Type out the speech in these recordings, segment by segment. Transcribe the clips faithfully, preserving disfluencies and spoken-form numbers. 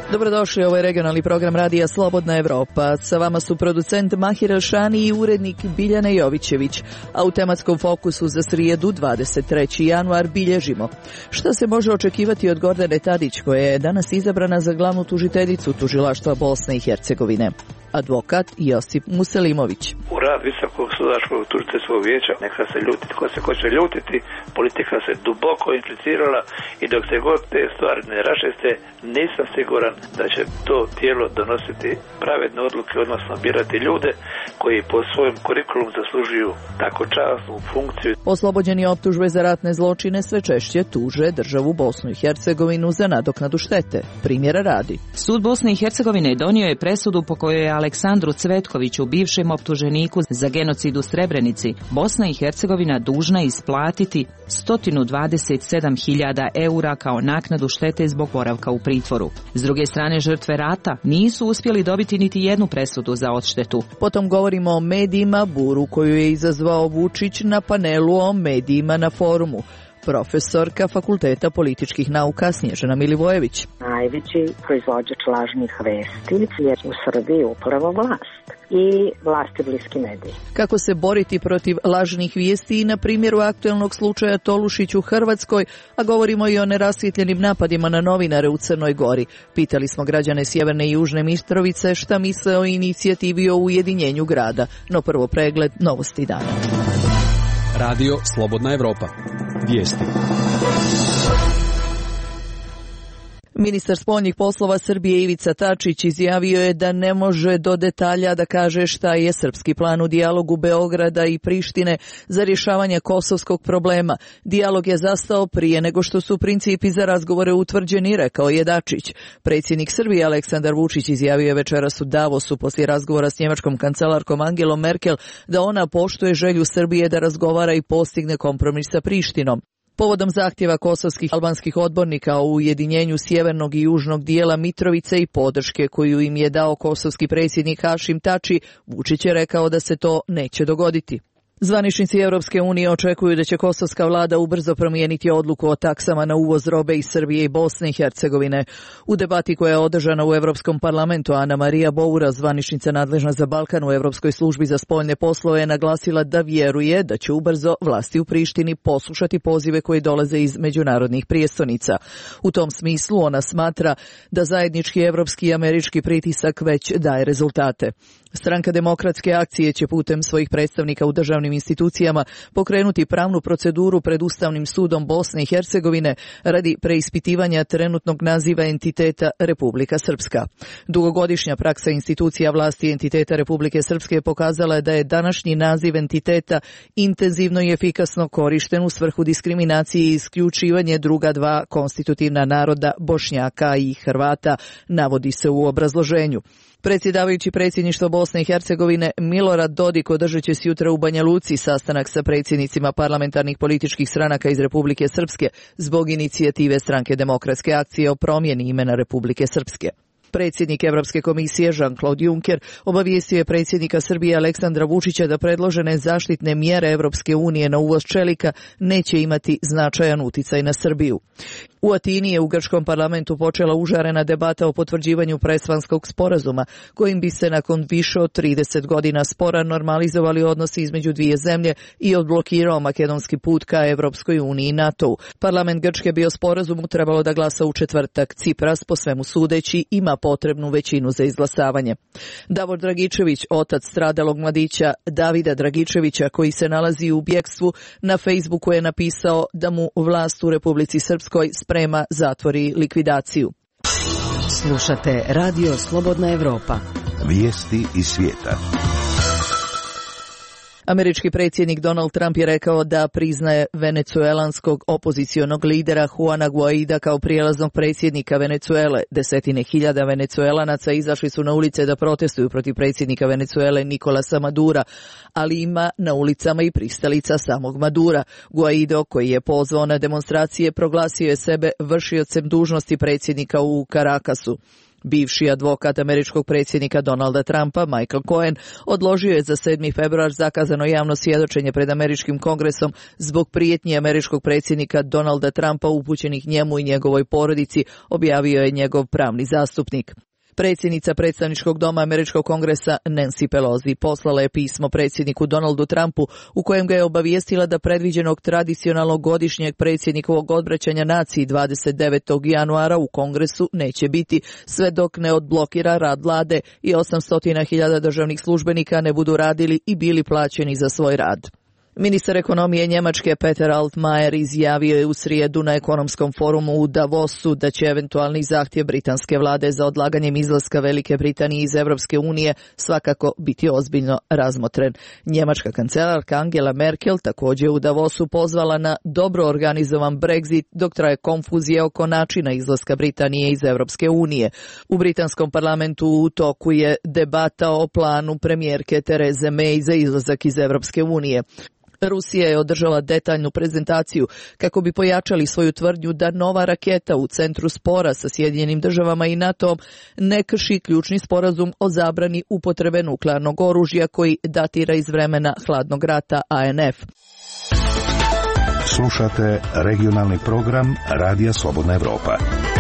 Dobrodošli, ovo je regionalni program Radija Slobodna Evropa. Sa vama su producent Mahir Elšani i urednik Biljana Jovićević. A u tematskom fokusu za srijedu dvadeset treći januar bilježimo. Šta se može očekivati od Gordane Tadić, koja je danas izabrana za glavnu tužiteljicu tužilaštva Bosne i Hercegovine? Advokat Josip Muselimović. U rad Visokog sudačkog tužiteljskog vijeća neka se ljutiti ko se hoće ljutiti, politika se duboko implicirala i dok se god te stvari ne raščiste, nisam siguran da će to tijelo donositi pravedne odluke, odnosno birati ljude koji po svojem kurikulumu zaslužuju tako časnu funkciju. Oslobođeni optužbe za ratne zločine sve češće tuže državu Bosnu i Hercegovinu za nadoknadu štete. Primjera radi. Sud Bosne i Hercegovine donio je presudu po kojoj je Aleksandru Cvetkoviću, bivšem optuženiku za genocid u Srebrenici, Bosna i Hercegovina dužna isplatiti sto dvadeset sedam hiljada eura kao naknadu štete zbog boravka u pritvoru. S druge strane, žrtve rata nisu uspjeli dobiti niti jednu presudu za odštetu. Potom govorimo o medijima, buru koju je izazvao Vučić na panelu o medijima na forumu. Profesorka Fakulteta političkih nauka Snježana Milivojević. Najveći proizvođač lažnih vesti je u Srbiji upravo vlast i vlasti bliski mediji. Kako se boriti protiv lažnih vijesti i na primjeru aktuelnog slučaja Tolušić u Hrvatskoj, a govorimo i o nerasvjetljenim napadima na novinare u Crnoj Gori. Pitali smo građane Sjeverne i Južne Mitrovice šta misle o inicijativi o ujedinjenju grada. No prvo pregled novosti dana. Radio Slobodna Evropa. Vijesti. Ministar spoljnih poslova Srbije Ivica Dačić izjavio je da ne može do detalja da kaže šta je srpski plan u dijalogu Beograda i Prištine za rješavanje kosovskog problema. Dijalog je zastao prije nego što su principi za razgovore utvrđeni, rekao je Dačić. Predsjednik Srbije Aleksandar Vučić izjavio je večeras u Davosu poslije razgovora s njemačkom kancelarkom Angelom Merkel da ona poštuje želju Srbije da razgovara i postigne kompromis sa Prištinom. Povodom zahtjeva kosovskih albanskih odbornika o ujedinjenju sjevernog i južnog dijela Mitrovice i podrške koju im je dao kosovski predsjednik Hašim Tači, Vučić je rekao da se to neće dogoditi. Zvaničnici Europske unije očekuju da će kosovska vlada ubrzo promijeniti odluku o taksama na uvoz robe iz Srbije i Bosne i Hercegovine. U debati koja je održana u Europskom parlamentu, Ana Marija Boura, zvaničnica nadležna za Balkan u Europskoj službi za spoljne poslove, je naglasila da vjeruje da će ubrzo vlasti u Prištini poslušati pozive koji dolaze iz međunarodnih prijestolnica. U tom smislu ona smatra da zajednički evropski i američki pritisak već daje rezultate. Stranka Demokratske akcije će putem svojih predstavnika u državnim institucijama pokrenuti pravnu proceduru pred Ustavnim sudom Bosne i Hercegovine radi preispitivanja trenutnog naziva entiteta Republika Srpska. Dugogodišnja praksa institucija vlasti entiteta Republike Srpske pokazala je da je današnji naziv entiteta intenzivno i efikasno korišten u svrhu diskriminacije i isključivanje druga dva konstitutivna naroda, Bošnjaka i Hrvata, navodi se u obrazloženju. Predsjedavajući predsjedništvo Bosne i Hercegovine Milorad Dodik održat će sutra u Banja Luci sastanak sa predsjednicima parlamentarnih političkih stranaka iz Republike Srpske zbog inicijative Stranke Demokratske akcije o promjeni imena Republike Srpske. Predsjednik Evropske komisije Jean-Claude Juncker obavijestio je predsjednika Srbije Aleksandra Vučića da predložene zaštitne mjere Evropske unije na uvoz čelika neće imati značajan uticaj na Srbiju. U Atini je u grčkom parlamentu počela užarena debata o potvrđivanju Prespanskog sporazuma, kojim bi se nakon više od trideset godina spora normalizovali odnosi između dvije zemlje i odblokirao makedonski put ka Evropskoj uniji i NATO-u. Parlament Grčke bi o sporazumu trebalo da glasa u četvrtak. Cipras, po svemu sudeći, ima potrebnu većinu za izglasavanje. Davor Dragičević, otac stradalog mladića Davida Dragičevića, koji se nalazi u bjegstvu, na Facebooku je napisao da mu vlast u Republici Srpskoj sprema zatvor i likvidaciju. Slušate Radio Slobodna Evropa. Vijesti iz svijeta. Američki predsjednik Donald Trump je rekao da priznaje venecuelanskog opozicionog lidera Juana Guaida kao prijelaznog predsjednika Venecuele. Desetine hiljada Venecuelanaca izašli su na ulice da protestuju protiv predsjednika Venecuele Nicolasa Madura, ali ima na ulicama i pristalica samog Madura. Guaido, koji je pozvao na demonstracije, proglasio je sebe vršiocem dužnosti predsjednika u Caracasu. Bivši advokat američkog predsjednika Donalda Trumpa, Michael Cohen, odložio je za sedmi februar zakazano javno svjedočenje pred američkim kongresom zbog prijetnji američkog predsjednika Donalda Trumpa upućenih njemu i njegovoj porodici, objavio je njegov pravni zastupnik. Predsjednica predstavničkog doma američkog kongresa Nancy Pelosi poslala je pismo predsjedniku Donaldu Trumpu u kojem ga je obavijestila da predviđenog tradicionalnog godišnjeg predsjednikovog odbraćanja naciji dvadeset devetog januara u kongresu neće biti sve dok ne odblokira rad vlade i osamsto hiljada državnih službenika ne budu radili i bili plaćeni za svoj rad. Ministar ekonomije Njemačke Peter Altmaier izjavio je u srijedu na ekonomskom forumu u Davosu da će eventualni zahtjev britanske vlade za odlaganjem izlaska Velike Britanije iz Europske unije svakako biti ozbiljno razmotren. Njemačka kancelarka Angela Merkel također u Davosu pozvala na dobro organizovan Brexit dok traje konfuzija oko načina izlaska Britanije iz Europske unije. U britanskom parlamentu u toku je debata o planu premijerke Therese May za izlazak iz Europske unije. Rusija je održala detaljnu prezentaciju kako bi pojačali svoju tvrdnju da nova raketa u centru spora sa Sjedinjenim državama i NATO-om ne krši ključni sporazum o zabrani upotrebe nuklearnog oružja koji datira iz vremena hladnog rata A N F. Slušate regionalni program Radija Slobodna Evropa.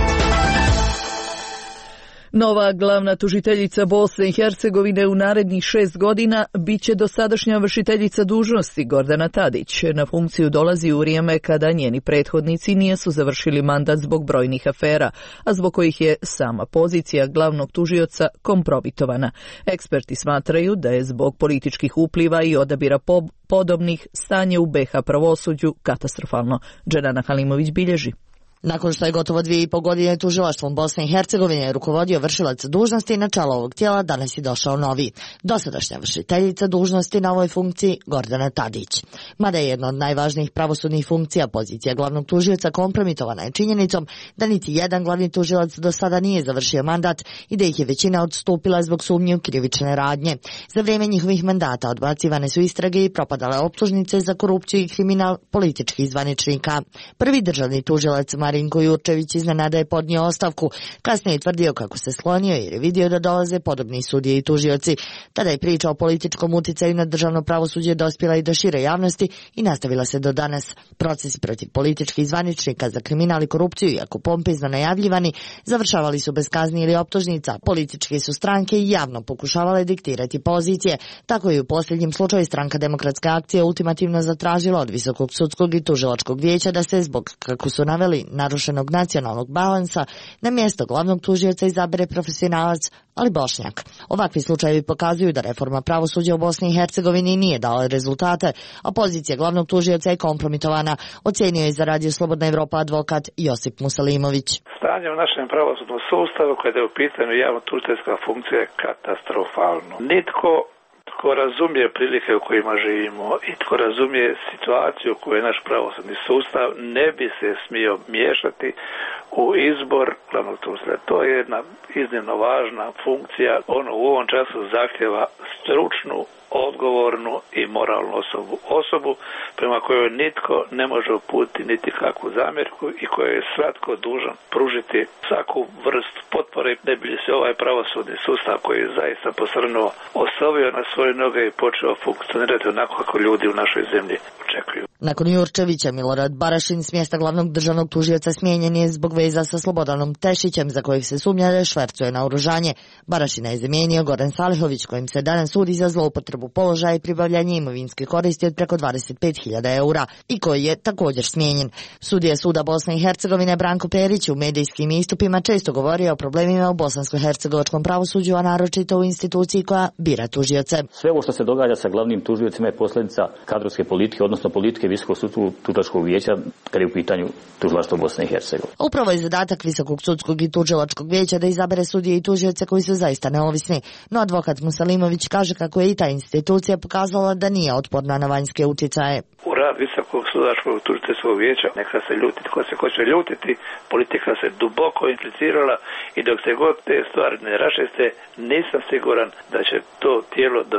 Nova glavna tužiteljica Bosne i Hercegovine u narednih šest godina bit će dosadašnja vršiteljica dužnosti Gordana Tadić. Na funkciju dolazi u vrijeme kada njeni prethodnici nisu završili mandat zbog brojnih afera, a zbog kojih je sama pozicija glavnog tužioca kompromitovana. Eksperti smatraju da je zbog političkih upliva i odabira podobnih stanje u B iH pravosuđu katastrofalno. Dženana Halimović bilježi. Nakon što je gotovo dvije i po godine tužilaštvom Bosne i Hercegovine rukovodio vršilac dužnosti, na čelo ovog tijela danas je došao novi, dosadašnja vršiteljica dužnosti na ovoj funkciji Gordana Tadić. Mada je jedna od najvažnijih pravosudnih funkcija, pozicija glavnog tužioca kompromitovana je činjenicom da niti jedan glavni tužilac do sada nije završio mandat i da ih je većina odstupila zbog sumnje u krivične radnje. Za vrijeme njihovih mandata odbacivane su istrage i propadale optužnice za korupciju i kriminal političkih zvaničnika. Prvi državni tužilac Marinko Jurčević iznenada je podnio ostavku. Kasnije je tvrdio kako se sklonio jer je vidio da dolaze podobni sudije i tužioci. Tada je priča o političkom uticaju na državno pravosuđe dospjela i do šire javnosti i nastavila se do danas. Procesi protiv političkih zvaničnika za kriminal i korupciju, iako pompezno najavljivani, završavali su bez kazni ili optužnica. Političke su stranke javno pokušavale diktirati pozicije. Tako je u posljednjem slučaju Stranka demokratske akcije ultimativno zatražila od Visokog sudskog i tužilačkog vijeća da se zbog, kako su naveli, narušenog nacionalnog balansa na mjesto glavnog tužioca izabere profesionalac, ali Bošnjak. Ovakvi slučajevi pokazuju da reforma pravosuđa u Bosni i Hercegovini nije dala rezultate, a pozicija glavnog tužioca je kompromitovana, ocjenio je za Radio Slobodna Evropa advokat Josip Musalimović. Stanje u našem pravosudnom sustavu kada je u pitanju javno-tužiteljska funkcija je katastrofalno. Nitko tko razumije prilike u kojima živimo i tko razumije situaciju u kojoj je naš pravosudni sustav ne bi se smio miješati u izbor glavnog tužitelja. To je jedna iznimno važna funkcija. Ono u ovom času zahtjeva stručnu, odgovornu i moralnu osobu. Osobu prema kojoj nitko ne može uputiti niti kakvu zamjerku i kojoj je svatko dužan pružiti svaku vrstu potpore da bi se ovaj pravosudni sustav koji je zaista posrnuo osovio na svoje noge i počeo funkcionirati onako kako ljudi u našoj zemlji očekuju. Nakon Jurčevića, Milorad Barašin s mjesta glavnog državnog tužioca smijenjen je zbog veza sa Slobodanom Tešićem, za kojeg se sumnja da švercuje naoružanje. Barašina je zamijenio Goran Salihović, kojim se danas sudi za zloupotrebu položaja i pribavljanje imovinske koristi od preko dvadeset pet hiljada eura i koji je također smijenjen. Sudija suda Bosne i Hercegovine Branko Perić u medijskim istupima često govorio o problemima u bosansko-hercegovačkom pravosuđu, a naročito u instituciji koja bira tužioce. Sve ovo što se događa sa glavnim tužiocima je posljedica kadrovske politike, odnosno politike Visokog sudskog tužilačkog vijeća kad je u pitanju tužilaštvo Bosne i Hercegovine. Upravo je zadatak Visokog sudskog i tužilačkog vijeća da izabere sudije i tužioce koji su zaista neovisni. No advokat Musalimović kaže kako je i ta institucija pokazala da nije otporna na vanjske utjecaje. U rad Visokog sudačkog tužiteljskog vijeća neka se ljuti tko se hoće ljutiti, politika se duboko implicirala i dok se god te stvari ne raščiste, nisam siguran da će to tijelo donositi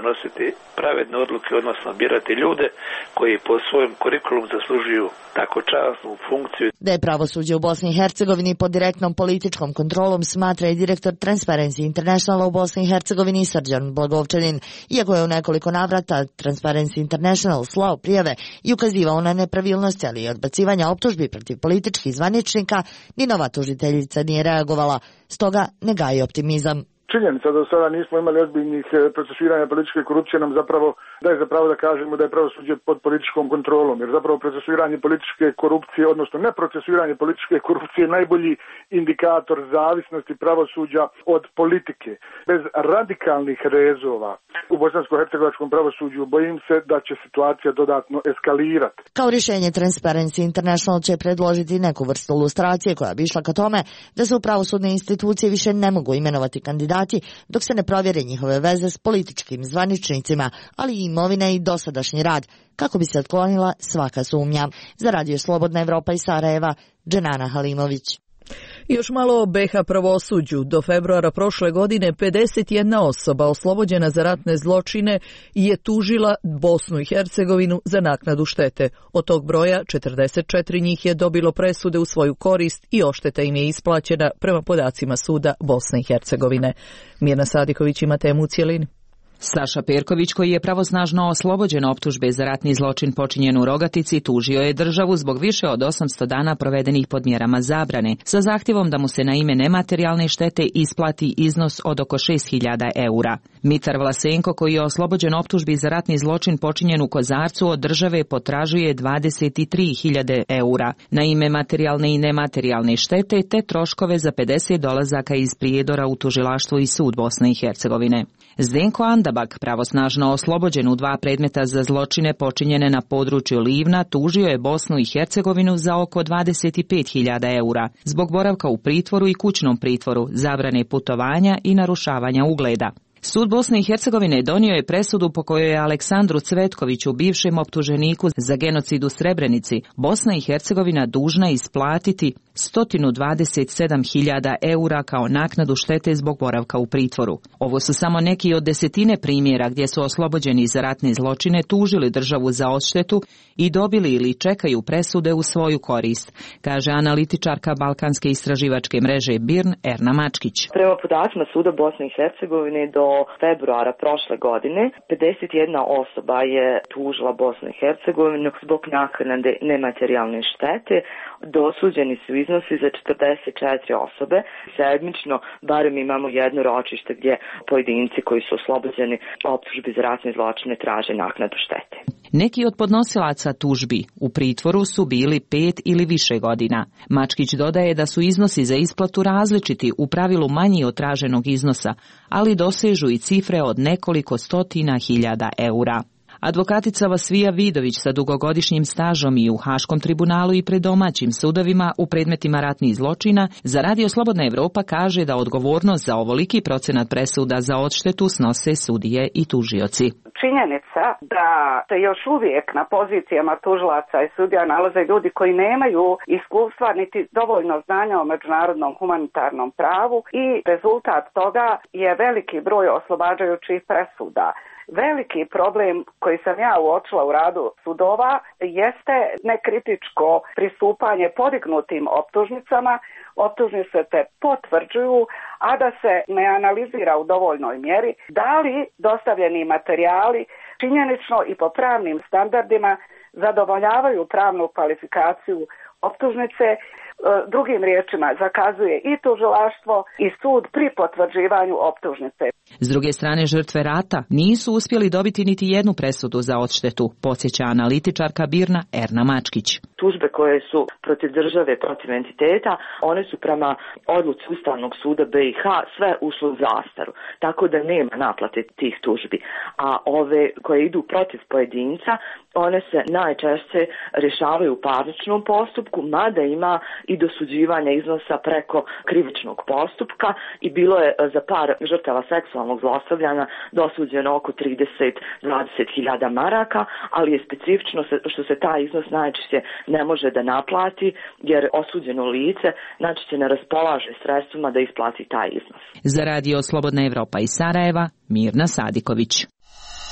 donositi pravedne odluke, odnosno birati ljude koji po svojem kurikulum zaslužuju tako časnu funkciju. Da je pravosuđe u Bosni i Hercegovini pod direktnom političkom kontrolom smatra i direktor Transparency Internationala u Bosni i Hercegovini Srđan Blagovčanin. Iako je u nekoliko navrata Transparency International slao prijave i ukazivao na nepravilnosti, ali i odbacivanja optužbi protiv političkih zvaničnika, ni nova tužiteljica nije reagovala, stoga ne gaji optimizam. Činjenica da do sada nismo imali ozbiljnih procesuiranja političke korupcije nam zapravo daje zapravo da kažemo da je pravosuđe pod političkom kontrolom, jer zapravo procesuiranje političke korupcije, odnosno neprocesuiranje političke korupcije je najbolji indikator zavisnosti pravosuđa od politike. Bez radikalnih rezova u bosansko-hercegovačkom pravosuđu bojim se da će situacija dodatno eskalirati. Kao rješenje Transparency International će predložiti neku vrstu lustracije koja bi išla ka tome da se u pravosudne institucije više ne mogu imenovati kandidati dok se ne provjere njihove veze s političkim zvaničnicima, ali i imovine i dosadašnji rad, kako bi se otklonila svaka sumnja. Za Radio Slobodna Evropa iz Sarajeva, Dženana Halimović. Još malo o B iH pravosuđu. Do februara prošle godine pedeset jedna osoba oslobođena za ratne zločine je tužila Bosnu i Hercegovinu za naknadu štete. Od tog broja četrdeset četiri njih je dobilo presude u svoju korist i odšteta im je isplaćena prema podacima suda Bosne i Hercegovine. Mirna Sadiković ima temu u cijelini. Saša Perković, koji je pravosnažno oslobođen optužbe za ratni zločin počinjen u Rogatici, tužio je državu zbog više od osamsto dana provedenih pod mjerama zabrane, sa zahtjevom da mu se na ime nematerijalne štete isplati iznos od oko šest hiljada eura. Mitar Vlasenko, koji je oslobođen optužbi za ratni zločin počinjen u Kozarcu, od države potražuje dvadeset tri hiljade eura na ime materijalne i nematerijalne štete te troškove za pedeset dolazaka iz Prijedora u tužilaštvo i sud Bosne i Hercegovine. Zdenko Andabak, pravosnažno oslobođen u dva predmeta za zločine počinjene na području Livna, tužio je Bosnu i Hercegovinu za oko dvadeset pet hiljada eura zbog boravka u pritvoru i kućnom pritvoru, zabrane putovanja i narušavanja ugleda. Sud Bosne i Hercegovine donio je presudu po kojoj je Aleksandru Cvetkoviću, bivšem optuženiku za genocid u Srebrenici, Bosna i Hercegovina dužna isplatiti sto dvadeset sedam hiljada eura kao naknadu štete zbog boravka u pritvoru. Ovo su samo neki od desetine primjera gdje su oslobođeni za ratne zločine tužili državu za odštetu i dobili ili čekaju presude u svoju korist, kaže analitičarka Balkanske istraživačke mreže BIRN Erna Mačkić. Prema podacima suda Bosne i Hercegovine do februara prošle godine pedeset jedna osoba je tužila Bosnu i Hercegovinu zbog naknade nematerijalne štete. Dosuđeni su iznosi za četrdeset četiri osobe. Sedmično barem imamo jedno ročište gdje pojedinci koji su oslobođeni optužbi za ratne zločine traže naknadu štete. Neki od podnosilaca tužbi u pritvoru su bili pet ili više godina. Mačkić dodaje da su iznosi za isplatu različiti, u pravilu manji od traženog iznosa, ali dosežu i cifre od nekoliko stotina hiljada eura. Advokatica Vasvija Vidović sa dugogodišnjim stažom i u Haškom tribunalu i pred domaćim sudovima u predmetima ratnih zločina za Radio Slobodna Evropa kaže da odgovornost za ovoliki procenat presuda za odštetu snose sudije i tužioci. Činjenica da se još uvijek na pozicijama tužilaca i sudija nalaze ljudi koji nemaju iskustva niti dovoljno znanja o međunarodnom humanitarnom pravu i rezultat toga je veliki broj oslobađajućih presuda. Veliki problem koji sam ja uočila u radu sudova jeste nekritičko pristupanje podignutim optužnicama. Optužnice se potvrđuju, a da se ne analizira u dovoljnoj mjeri da li dostavljeni materijali činjenično i po pravnim standardima zadovoljavaju pravnu kvalifikaciju optužnice. Drugim riječima, zakazuje i tužilaštvo i sud pri potvrđivanju optužnice. S druge strane, žrtve rata nisu uspjeli dobiti niti jednu presudu za odštetu, podsjeća analitičarka BIRN-a Erna Mačkić. Tužbe koje su protiv države, protiv entiteta, one su prema odluci Ustavnog suda B iH sve ušle u zastaru, tako da nema naplate tih tužbi. A ove koje idu protiv pojedinca, one se najčešće rješavaju u parničnom postupku, mada ima i dosuđivanja iznosa preko krivičnog postupka i bilo je za par žrtava seksualnog zlostavljanja dosuđeno oko trideset do dvadeset hiljada maraka, ali je specifično što se taj iznos najčešće ne može da naplati jer osuđeno lice najčešće ne raspolaže sredstvima da isplati taj iznos. Za Radio Slobodna Evropa iz Sarajeva, Mirna Sadiković.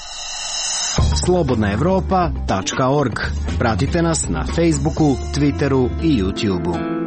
slobodna evropa tačka org. Pratite nas na Facebooku, Twitteru i YouTubeu.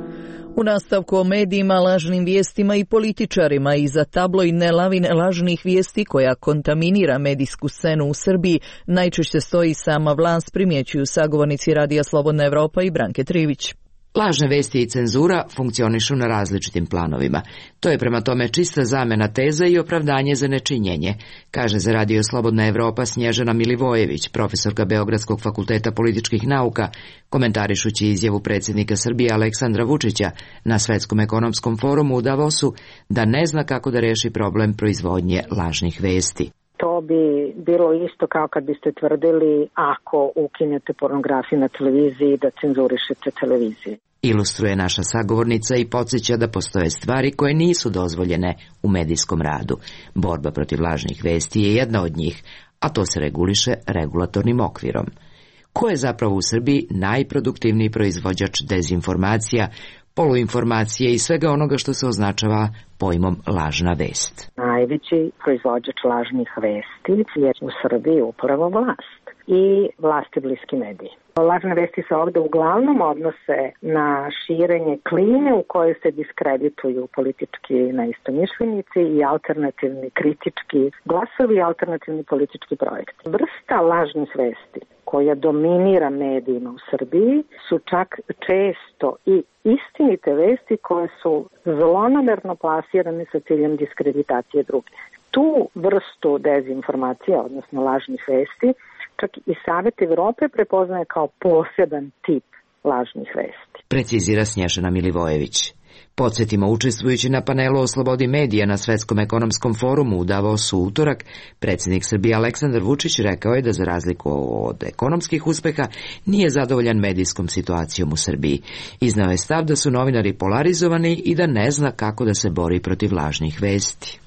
U nastavku o medijima, lažnim vijestima i političarima, iza tabloidne lavine lažnih vijesti koja kontaminira medijsku scenu u Srbiji najčešće stoji sama vlast, primjećuju sagovornici Radija Slobodna Evropa i Branke Trivić. Lažne vesti i cenzura funkcionišu na različitim planovima. To je prema tome čista zamena teza i opravdanje za nečinjenje, kaže za Radio Slobodna Evropa Snježana Milivojević, profesorka Beogradskog fakulteta političkih nauka, komentarišući izjavu predsjednika Srbije Aleksandra Vučića na Svetskom ekonomskom forumu u Davosu da ne zna kako da reši problem proizvodnje lažnih vesti. To bi bilo isto kao kad biste tvrdili ako ukinete pornografiju na televiziji da cenzurišete televiziju. Ilustruje naša sagovornica i podsjeća da postoje stvari koje nisu dozvoljene u medijskom radu. Borba protiv lažnih vesti je jedna od njih, a to se reguliše regulatornim okvirom. Ko je zapravo u Srbiji najproduktivniji proizvođač dezinformacija, poluinformacije i svega onoga što se označava pojmom lažna vest? Najveći proizvođač lažnih vesti je u Srbiji upravo vlast i vlasti bliski mediji. Lažne vesti se ovdje uglavnom odnose na širenje klime u kojoj se diskredituju politički neistomišljenici i alternativni kritički glasovi i alternativni politički projekti. Vrsta lažnih vesti koja dominira medijima u Srbiji su čak često i istinite vesti koje su zlonamerno plasirane sa ciljem diskreditacije drugih. Tu vrstu dezinformacija, odnosno lažnih vesti, čak i Savet Evrope prepoznaje kao poseban tip lažnih vesti. Precizira Snježana Milivojević. Podsjetimo, učestvujući na panelu o slobodi medija na Svetskom ekonomskom forumu u Davosu u utorak, predsjednik Srbije Aleksandar Vučić rekao je da za razliku od ekonomskih uspeha nije zadovoljan medijskom situacijom u Srbiji. Iznao je stav da su novinari polarizovani i da ne zna kako da se bori protiv lažnih vesti.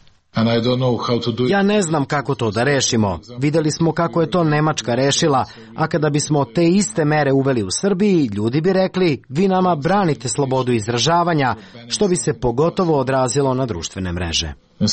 Ja ne znam kako to da rešimo. Videli smo kako je to Nemačka rešila, a kada bismo te iste mere uveli u Srbiji, ljudi bi rekli, vi nama branite slobodu izražavanja, što bi se pogotovo odrazilo na društvene mreže.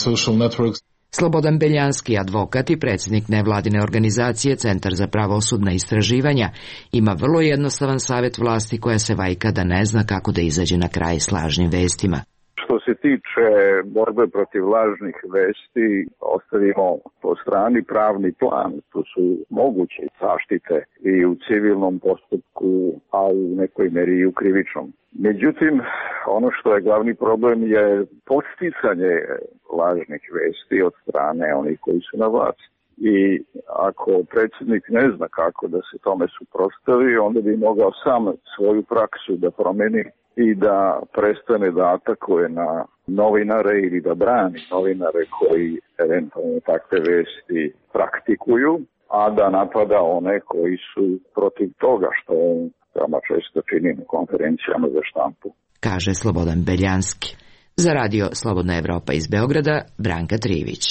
Slobodan Beljanski, advokat i predsjednik nevladine organizacije Centar za pravosudna istraživanja, ima vrlo jednostavan savjet vlasti koja se vajka da ne zna kako da izađe na kraj s lažnim vestima. Što se tiče borbe protiv lažnih vesti, ostavimo po strani pravni plan. Tu su moguće zaštite i u civilnom postupku, a u nekoj meri i u krivičnom. Međutim, ono što je glavni problem je podsticanje lažnih vesti od strane onih koji su na vlasti. I ako predsjednik ne zna kako da se tome suprotstavi, onda bi mogao sam svoju praksu da promeni i da prestane da atakuje na novinare ili da brani novinare koji eventualno takve vesti praktikuju, a da napada one koji su protiv toga što on veoma često čini na konferencijama za štampu. Kaže Slobodan Beljanski. Za Radio Slobodna Evropa iz Beograda, Branka Trivić.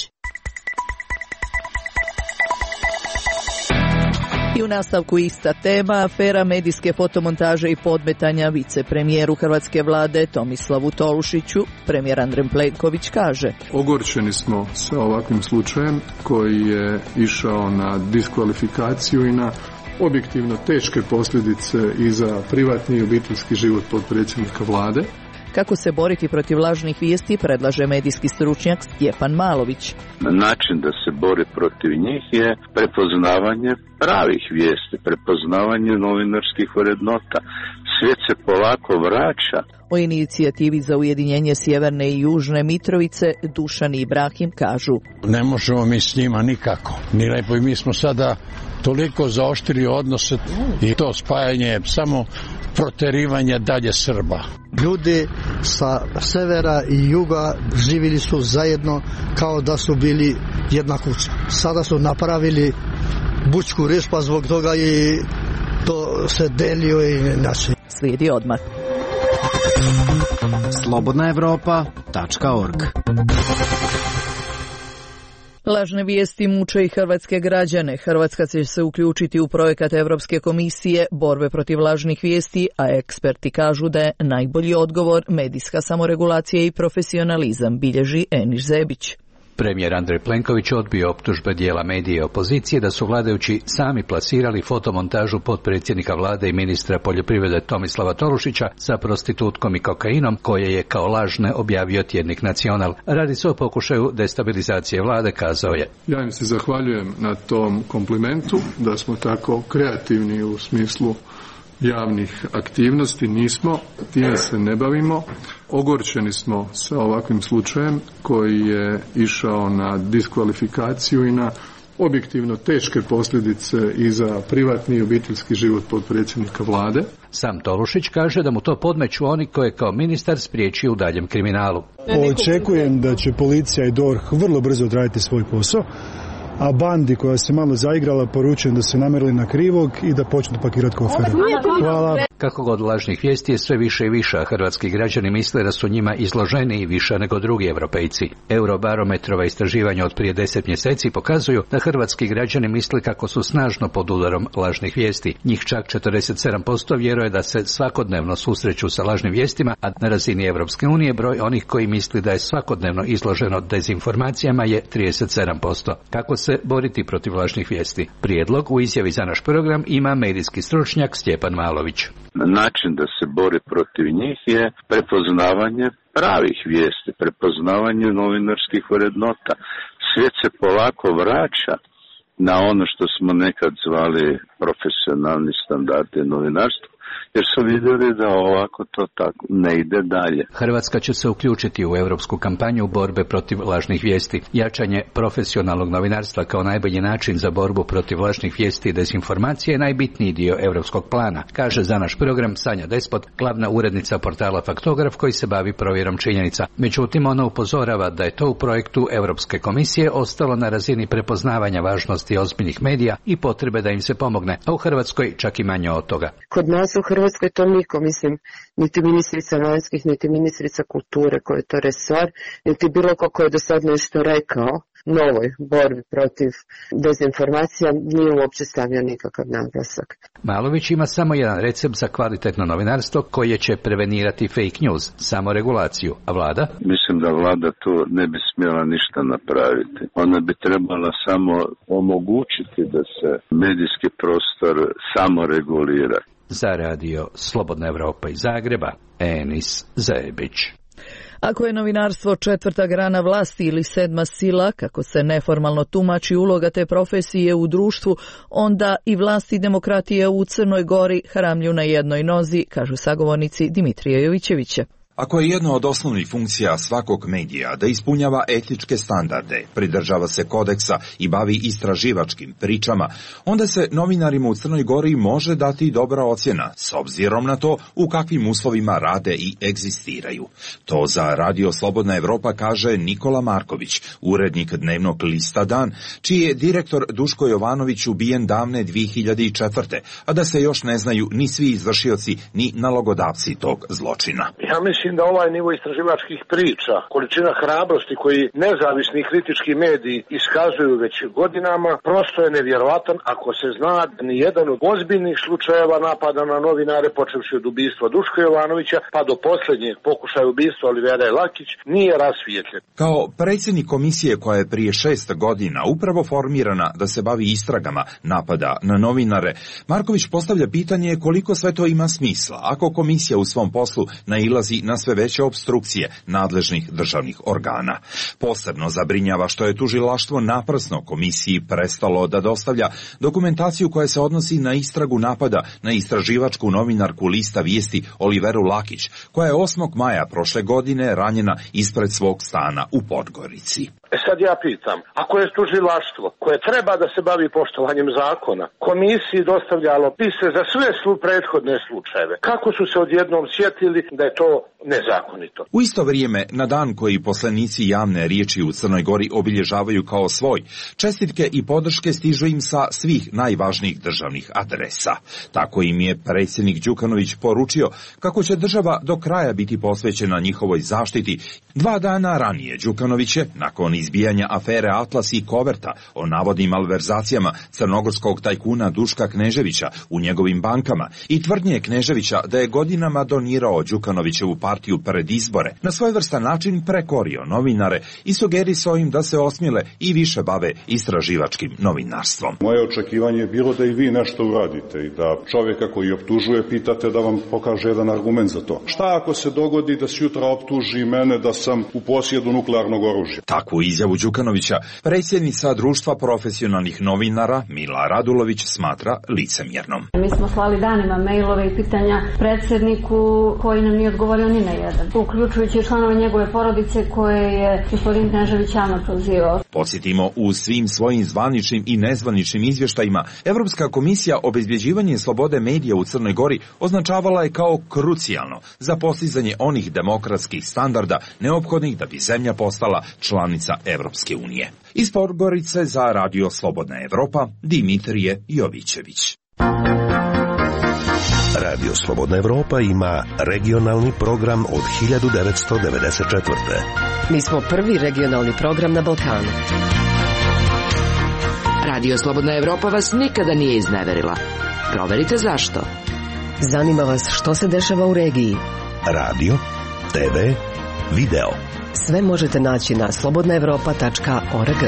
I u nastavku ista tema, afera medijske fotomontaže i podmetanja vicepremijeru hrvatske vlade Tomislavu Tolušiću, premijer Andrej Plenković kaže: Ogorčeni smo sa ovakvim slučajem koji je išao na diskvalifikaciju i na objektivno teške posljedice i za privatni i obiteljski život potpredsjednika vlade. Kako se boriti protiv lažnih vijesti, predlaže medijski stručnjak Stjepan Malović. Način da se bori protiv njih je prepoznavanje pravih vijesti, prepoznavanje novinarskih vrednota. Svijet se polako vraća. O inicijativi za ujedinjenje Sjeverne i Južne Mitrovice Dušan i Ibrahim kažu: Ne možemo mi s njima nikako. Ni lepo, i mi smo sada toliko zaoštrili odnose i to spajanje samo proterivanje dalje Srba. Ljudi sa severa i juga živjeli su zajedno kao da su bili jedna kuća. Sada su napravili bučku riječ, pa zbog toga i to se delio i inače. Slijedi odmah. slobodna evropa tačka org. Lažne vijesti muče i hrvatske građane. Hrvatska će se uključiti u projekat Europske komisije borbe protiv lažnih vijesti, a eksperti kažu da je najbolji odgovor medijska samoregulacija i profesionalizam, bilježi Eniš Zebić. Premijer Andrej Plenković odbio optužbe dijela medije i opozicije da su vladajući sami plasirali fotomontažu potpredsjednika vlade i ministra poljoprivrede Tomislava Tolušića sa prostitutkom i kokainom, koje je kao lažne objavio tjednik Nacional. Radi se o pokušaju destabilizacije vlade, kazao je. Ja im se zahvaljujem na tom komplimentu, da smo tako kreativni u smislu javnih aktivnosti. Nismo, time se ne bavimo. Ogorčeni smo sa ovakvim slučajem koji je išao na diskvalifikaciju i na objektivno teške posljedice i za privatni i obiteljski život potpredsjednika vlade. Sam Tolušić kaže da mu to podmeću oni koje kao ministar spriječio u daljem kriminalu. Očekujem da će policija i D O R H vrlo brzo odraditi svoj posao, a bandi koja se malo zaigrala poručujem da se namerili na krivog i da počnu pakirati kofere. Hvala. Kako god lažnih vijesti je sve više i više, a hrvatski građani misle da su njima izloženi više nego drugi Europejci. Eurobarometrova istraživanja od prije deset mjeseci pokazuju da hrvatski građani misle kako su snažno pod udarom lažnih vijesti. Njih čak četrdeset sedam posto vjeruje da se svakodnevno susreću sa lažnim vijestima, a na razini Europske unije broj onih koji misli da je svakodnevno izloženo dezinformacijama je trideset sedam posto. Kako se boriti protiv lažnih vijesti? Prijedlog u izjavi za naš program ima medijski stručnjak Stjepan Malović. Način da se bori protiv njih je prepoznavanje pravih vijesti, prepoznavanje novinarskih vrednota. Svijet se polako vraća na ono što smo nekad zvali profesionalni standardi novinarstva, jer su vidjeli da ovako to tako ne ide dalje. Hrvatska će se uključiti u europsku kampanju borbe protiv lažnih vijesti. Jačanje profesionalnog novinarstva kao najbolji način za borbu protiv lažnih vijesti i dezinformacije je najbitniji dio europskog plana, kaže za naš program Sanja Despot, glavna urednica portala Faktograf koji se bavi provjerom činjenica. Međutim, ona upozorava da je to u projektu Europske komisije ostalo na razini prepoznavanja važnosti ozbiljnih medija i potrebe da im se pomogne, a u Hrvatskoj čak i manje od toga. Kod nas u Hrvatskoj to niko, mislim, niti ministrica vanjskih, niti ministrica kulture koja je to resor, niti bilo ko ko je do sad nešto rekao novoj borbi protiv dezinformacija nije uopće stavio nikakav naglasak. Malović ima samo jedan recept za kvalitetno novinarstvo koje će prevenirati fake news, samo regulaciju, a vlada? Mislim da vlada tu ne bi smjela ništa napraviti. Ona bi trebala samo omogućiti da se medijski prostor samo regulira. Za radio Slobodna Evropa iz Zagreba, Enis Zebić. Ako je novinarstvo četvrta grana vlasti ili sedma sila, kako se neformalno tumači uloga te profesije u društvu, onda i vlasti demokratije u Crnoj Gori haramlju na jednoj nozi, kažu sagovornici Dimitrija Jovićevića. Ako je jedna od osnovnih funkcija svakog medija da ispunjava etičke standarde, pridržava se kodeksa i bavi istraživačkim pričama, onda se novinarima u Crnoj Gori može dati dobra ocjena, s obzirom na to u kakvim uslovima rade i egzistiraju. To za Radio Slobodna Evropa kaže Nikola Marković, urednik dnevnog lista Dan, čiji je direktor Duško Jovanović ubijen davne dvije hiljade četvrte. a da se još ne znaju ni svi izvršioci, ni nalogodavci tog zločina. Ja mislim Mislim da ovaj nivo istraživačkih priča, količina hrabrosti koji nezavisni kritički mediji iskazuju već godinama, prosto je nevjerovatan ako se zna da ni jedan od ozbiljnih slučajeva napada na novinare, počevši od ubistva Duška Jovanovića pa do posljednjeg pokušaja ubistva Olivera Lakić, nije rasvijetljen. Kao predsjednik komisije koja je prije šest godina upravo formirana da se bavi istragama napada na novinare, Marković postavlja pitanje koliko sve to ima smisla ako komisija u svom poslu nailazi na sve veće opstrukcije nadležnih državnih organa. Posebno zabrinjava što je tužilaštvo naprasno komisiji prestalo da dostavlja dokumentaciju koja se odnosi na istragu napada na istraživačku novinarku lista Vijesti Oliveru Lakić, koja je osmog maja prošle godine ranjena ispred svog stana u Podgorici. E sad ja pitam, ako je tužilaštvo koje treba da se bavi poštovanjem zakona, komisiji dostavljalo pise za sve slu prethodne slučajeve, kako su se odjednom sjetili da je to nezakonito? U isto vrijeme, na dan koji poslanici javne riječi u Crnoj Gori obilježavaju kao svoj, čestitke i podrške stižu im sa svih najvažnijih državnih adresa. Tako im je predsjednik Đukanović poručio kako će država do kraja biti posvećena njihovoj zaštiti. Dva dana ranije Đukanović je, nakon izbijanja afere Atlas i Koverta, o navodnim malverzacijama crnogorskog tajkuna Duška Kneževića u njegovim bankama i tvrdnje Kneževića da je godinama donirao Đukanovićevu partiju pred izbore, na svojevrstan način prekorio novinare i sugerisao im da se osmile i više bave istraživačkim novinarstvom. Moje očekivanje je bilo da i vi nešto uradite i da čovjeka koji optužuje pitate da vam pokaže jedan argument za to. Šta ako se dogodi da se jutra optuži mene da sam u posjedu nuklearnog oružja? Takvu izjavu Đukanovića predsjednica Društva profesionalnih novinara Mila Radulović smatra licemjernom. Mi smo slali danima mailove i pitanja predsjedniku koji nam nije odgovorio ni na jedan, uključujući članove njegove porodice koje je gospodin Knežević javno prozivao. Podsjetimo, u svim svojim zvaničnim i nezvaničnim izvještajima Evropska komisija obezbjeđivanje slobode medija u Crnoj Gori označavala je kao krucijalno za postizanje onih demokratskih standarda neophodnih da bi zemlja postala članica Evropske unije. Iz Podgorice za Radio Slobodna Evropa, Dimitrije Jovićević. Radio Slobodna Evropa ima regionalni program od hiljadu devetsto devedeset četvrte. Mi smo prvi regionalni program na Balkanu. Radio Slobodna Evropa vas nikada nije izneverila. Proverite zašto. Zanima vas što se dešava u regiji. Radio, te ve, video. Sve možete naći na slobodna evropa tačka org.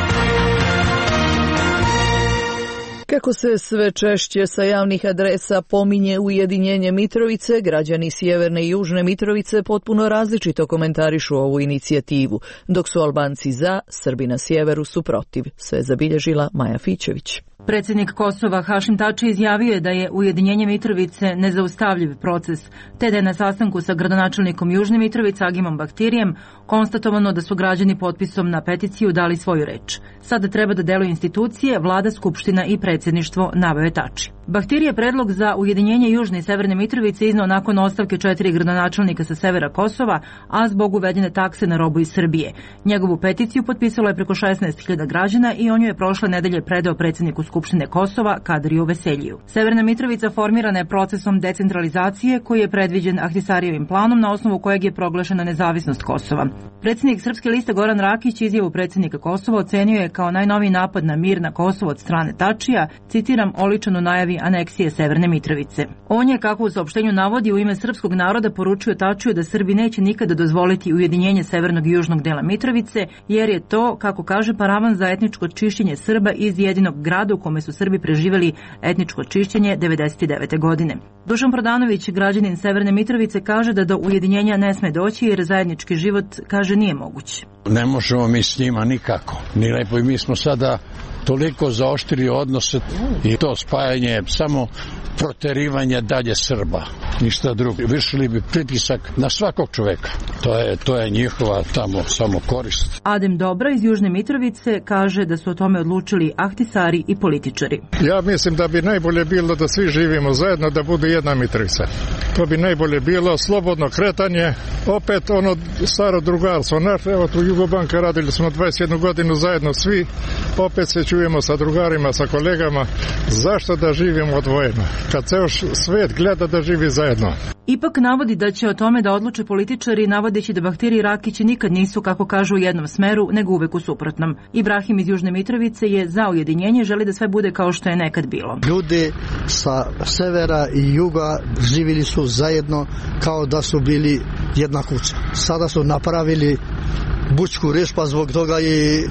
Kako se sve češće sa javnih adresa pominje ujedinjenje Mitrovice, građani sjeverne i južne Mitrovice potpuno različito komentarišu ovu inicijativu, dok su Albanci za, Srbi na sjeveru su protiv. Sve zabilježila Maja Fićević. Predsjednik Kosova Hašim Tači izjavio je da je ujedinjenje Mitrovice nezaustavljiv proces, te da je na sastanku sa gradonačelnikom Južne Mitrovice Agimom Bahtirijem konstatovano da su građani potpisom na peticiju dali svoju reč. Sada treba da deluju institucije, vlada, skupština i predsjedništvo, naveo je Tači. Bahtir je predlog za ujedinjenje Južne i Severne Mitrovice iznao nakon ostavke četiri gradonačelnika sa severa Kosova, a zbog uvedene takse na robu iz Srbije. Njegovu peticiju potpisalo je preko šesnaest hiljada građana i on ju je prošle nedelje predao predsjedniku Skupštine Kosova Kadriju Veseljiju. Severna Mitrovica formirana je procesom decentralizacije koji je predviđen Ahtisarijevim planom na osnovu kojeg je proglašena nezavisnost Kosova. Predsjednik Srpske liste Goran Rakić izjavu predsjednika Kosova ocenio je kao najnoviji napad na mir na Kosovo od strane Tačija, citiram, oličan u najavi aneksije Severne Mitrovice. On je, kako u saopštenju navodi, u ime srpskog naroda poručio Tačiju da Srbi neće nikada dozvoliti ujedinjenje severnog i južnog dela Mitrovice, jer je to, kako kaže, paravan za etničko čišćenje Srba iz jedinog grada u kome su Srbi preživjeli etničko čišćenje devedeset devete godine. Dušan Prodanović, građanin Severne Mitrovice, kaže da do ujedinjenja ne sme doći jer zajednički život, kaže, nije moguć. Ne možemo mi s njima nikako. Ni lepo i mi smo sada toliko zaoštrili odnose i to spajanje samo proterivanje dalje Srba, ništa drugo. Vršili bi pritisak na svakog čoveka. To je, to je njihova tamo samo korist. Adem Dobra iz Južne Mitrovice kaže da su o tome odlučili ahtisari i političari. Ja mislim da bi najbolje bilo da svi živimo zajedno, da bude jedna Mitrovica. To bi najbolje bilo, slobodno kretanje, opet ono staro drugarstvo. Naš, evo tu Jugobanka, radili smo dvadeset jednu godinu zajedno svi, opet se čujemo sa drugarima, sa kolegama. Zašto da živimo odvojeno? Kad ceo svet gleda da živi zajedno. Ipak navodi da će o tome da odluče političari, navodeći da Bahtiri i Rakić nikad nisu, kako kažu, u jednom smeru, nego uvek u suprotnom. Ibrahim iz Južne Mitrovice je za ujedinjenje, želi da sve bude kao što je nekad bilo. Ljudi sa severa i juga živjeli su zajedno kao da su bili jedna kuća. Sada su napravili bučku reš, pa zbog toga i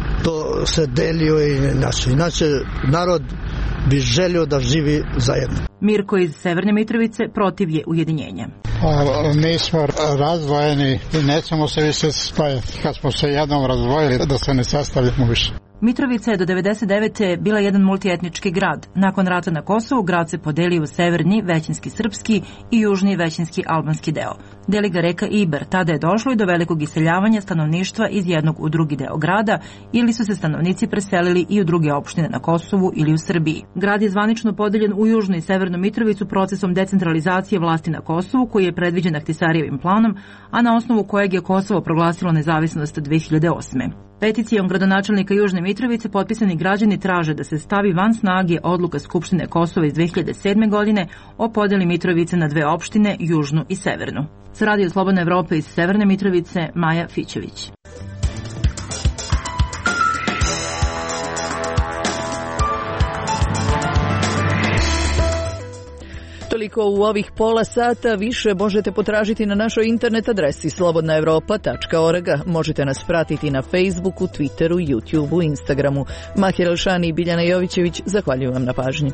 to se delio i inače. Inače, narod bi želio da živi zajedno. Mirko iz Severne Mitrovice protiv je ujedinjenja. A, nismo razdvojeni i nećemo se više spajati. Kad smo se jednom razdvojili, da se ne sastavimo više. Mitrovica je do devedeset devete bila jedan multietnički grad. Nakon rata na Kosovu, grad se podelio u severni, većinski srpski i južni, većinski albanski deo. Deli ga reka Iber. Tada je došlo i do velikog iseljavanja stanovništva iz jednog u drugi deo grada, ili su se stanovnici preselili i u druge opštine na Kosovu ili u Srbiji. Grad je zvanično podeljen u južnu i severnu Mitrovicu procesom decentralizacije vlasti na Kosovu, koji je predviđen Ahtisarijevim planom, a na osnovu kojeg je Kosovo proglasilo nezavisnost dve hiljade osme. Peticijom gradonačelnika Južne Mitrovice potpisani građani traže da se stavi van snage odluka Skupštine Kosova iz dve hiljade sedme godine o podeli Mitrovice na dve opštine, južnu i severnu. Sa Radio Slobodna Evropa iz Severne Mitrovice, Maja Fićević. toliko u ovih pola sata. Više možete potražiti na našoj internet adresi slobodna evropa tačka org. Možete nas pratiti na Facebooku, Twitteru, YouTubeu, Instagramu. Mahir Elšani i Biljana Jovićević, zahvaljujem vam na pažnji.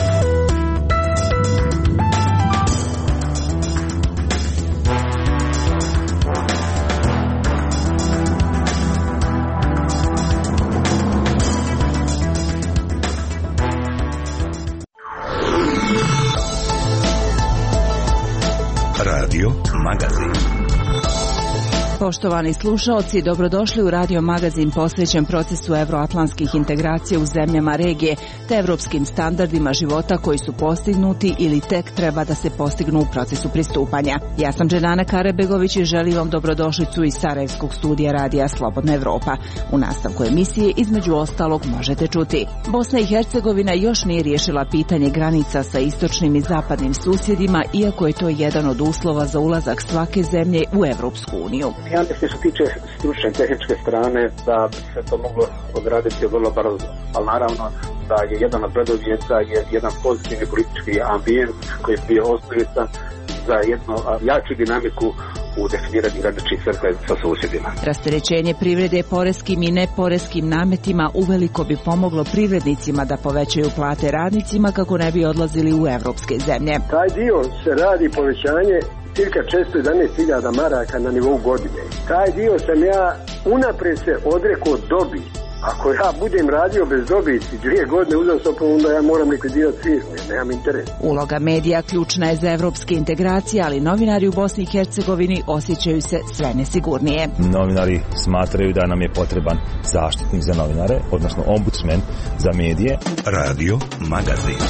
Radio Magazin. Poštovani slušaoci, dobrodošli u radio magazin posvećen procesu evroatlantskih integracija u zemljama regije te evropskim standardima života koji su postignuti ili tek treba da se postignu u procesu pristupanja. Ja sam Dženana Karebegović i želim vam dobrodošlicu iz Sarajevskog studija radija Slobodna Evropa. U nastavku emisije između ostalog možete čuti: Bosna i Hercegovina još nije riješila pitanje granica sa istočnim i zapadnim susjedima, iako je to jedan od uslova za ulazak svake zemlje u Evropsku uniju. Ja mislim što se tiče stručne tehničke strane da bi se to moglo odraditi vrlo brzo, ali naravno da je jedan od preduvjeta je jedan pozitivni politički ambijent koji je bio osnovica za jednu jaču dinamiku u definiranju graničnih crta sa susjedima. Rasterećenje privrede poreskim i neporeskim nametima uveliko bi pomoglo privrednicima da povećaju plate radnicima kako ne bi odlazili u evropske zemlje. Taj dio se radi povećanje cirka četiristo jedanaest hiljada maraka na nivou godine. Taj dio sam ja unaprijed se odrekao dobi. Ako ja budem radio bez dobiti dvije godine uzastopno, onda ja moram likvidirati firmu jer nemam interes. Uloga medija ključna je za evropske integracije, ali novinari u Bosni i Hercegovini osjećaju se sve nesigurnije. Novinari smatraju da nam je potreban zaštitnik za novinare, odnosno ombudsman za medije. Radio Magazin.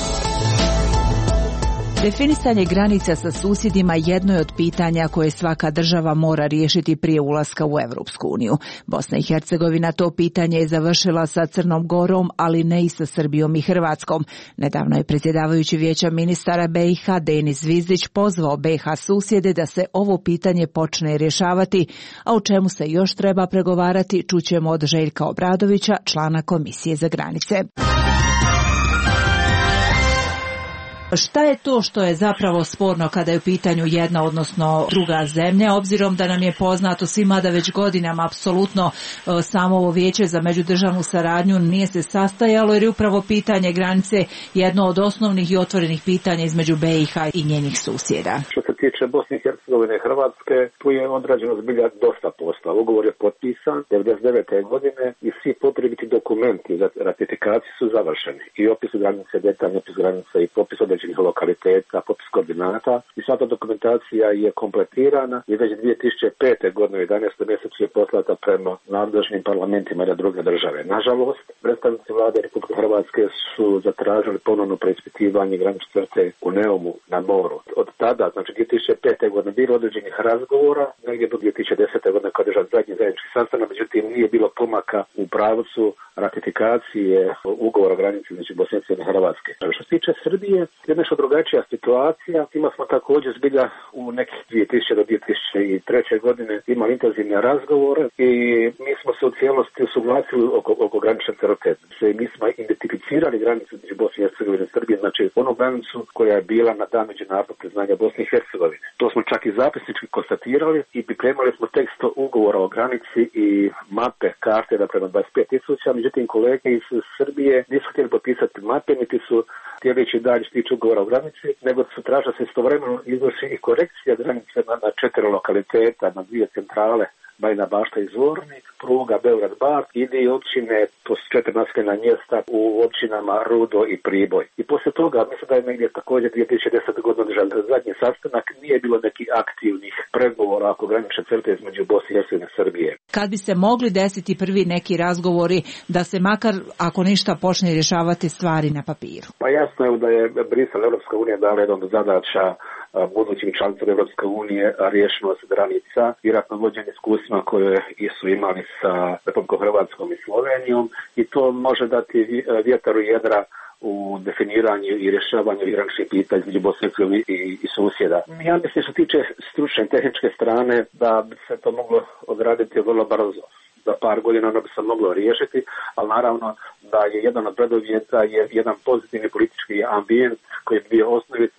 Definisanje granica sa susjedima jedno je od pitanja koje svaka država mora riješiti prije ulaska u Evropsku uniju. Bosna i Hercegovina to pitanje je završila sa Crnom Gorom, ali ne i sa Srbijom i Hrvatskom. Nedavno je predsjedavajući Vijeća ministara B i H Denis Zvizdić pozvao B i H susjede da se ovo pitanje počne rješavati, a o čemu se još treba pregovarati čućemo od Željka Obradovića, člana Komisije za granice. Šta je to što je zapravo sporno kada je u pitanju jedna, odnosno druga zemlja, obzirom da nam je poznato svima da već godinama apsolutno samo ovo vijeće za međudržavnu saradnju nije se sastajalo, jer je upravo pitanje granice jedno od osnovnih i otvorenih pitanja između B i H i njenih susjeda. Što se tiče Bosne i Hercegovine i Hrvatske, tu je odrađeno zbilja dosta posla. Ugovor je potpisan devedeset devete godine i svi potrebiti dokumenti za ratifikaciju su završeni. I opis granice, detaljni opis granice i popis određenih lokaliteta, popis koordinata i sva ta dokumentacija je kompletirana i već dvije tisuće pete godine u jedanaestom mjesecu je poslata prema nadležnim parlamentima na druge države. Nažalost, predstavnici vlade Republike Hrvatske su zatražili ponovno preispitivanje granične crte u Neumu na moru. Od tada, znači dvije tisuće pete godine, bilo određenih razgovora, negdje do dvije tisuće desete godine kada je održan zadnji zajednički sastanak, međutim nije bilo pomaka u pravcu ratifikacije ugovora o granici između Bosne i Hrvatske. Što se tiče Srbije, je nešto drugačija situacija. Ima smo također zbilja u nekih dvije tisuće do dvije tisuće treće godine imali intenzivne razgovore i mi smo se u cijelosti usuglasili oko, oko granične crte. Mi smo identificirali granicu između Bosne i Hercegovine i Srbije, znači onu granicu koja je bila na dan međunarodnog priznanja Bosne i Hercegovine. To smo čak i zapisnički konstatirali i pripremali smo tekst ugovora o granici i mape karte da prema dvadeset pet tisuća, međutim kolege iz Srbije nisu htjeli potpisati mape, niti su htjeli ići dalje što tiče ugovora o granici, nego su tražili se istovremeno izvrši i korekcija granice na, na četiri lokaliteta, na dvije centrale, Bajina Bašta i Zvornik, pruga Beograd-Bar, ide i općine po četiri naseljena mjesta u općinama Rudo i Priboj. I poslije toga, mislim da je negdje također dvije tisuće desete godine održan zadnji sastanak, nije bilo nekih aktivnih pregovora oko granične crte između Bosne i Hercegovine i Srbije. Kad bi se mogli desiti prvi neki razgovori da se makar, ako ništa, počne rješavati stvari na papiru? Pa jasno je da je Brisel, Europska unija dala jedan od zadaća budućim članicama Europske unije riješenost granica, vjerojatno vođenje iskustvima koje su imali sa Republikom Hrvatskom i Slovenijom i to može dati vjetar u jedra u definiranju i rješavanju graničnih pitanja između Bosne i Hercegovine i, i susjeda. Ja mislim što se tiče stručne i tehničke strane da bi se to moglo odraditi vrlo brzo. Za par godina ono bi se moglo riješiti, ali naravno da je jedan od preduvjeta je jedan pozitivni politički ambijent koji je bio osnovica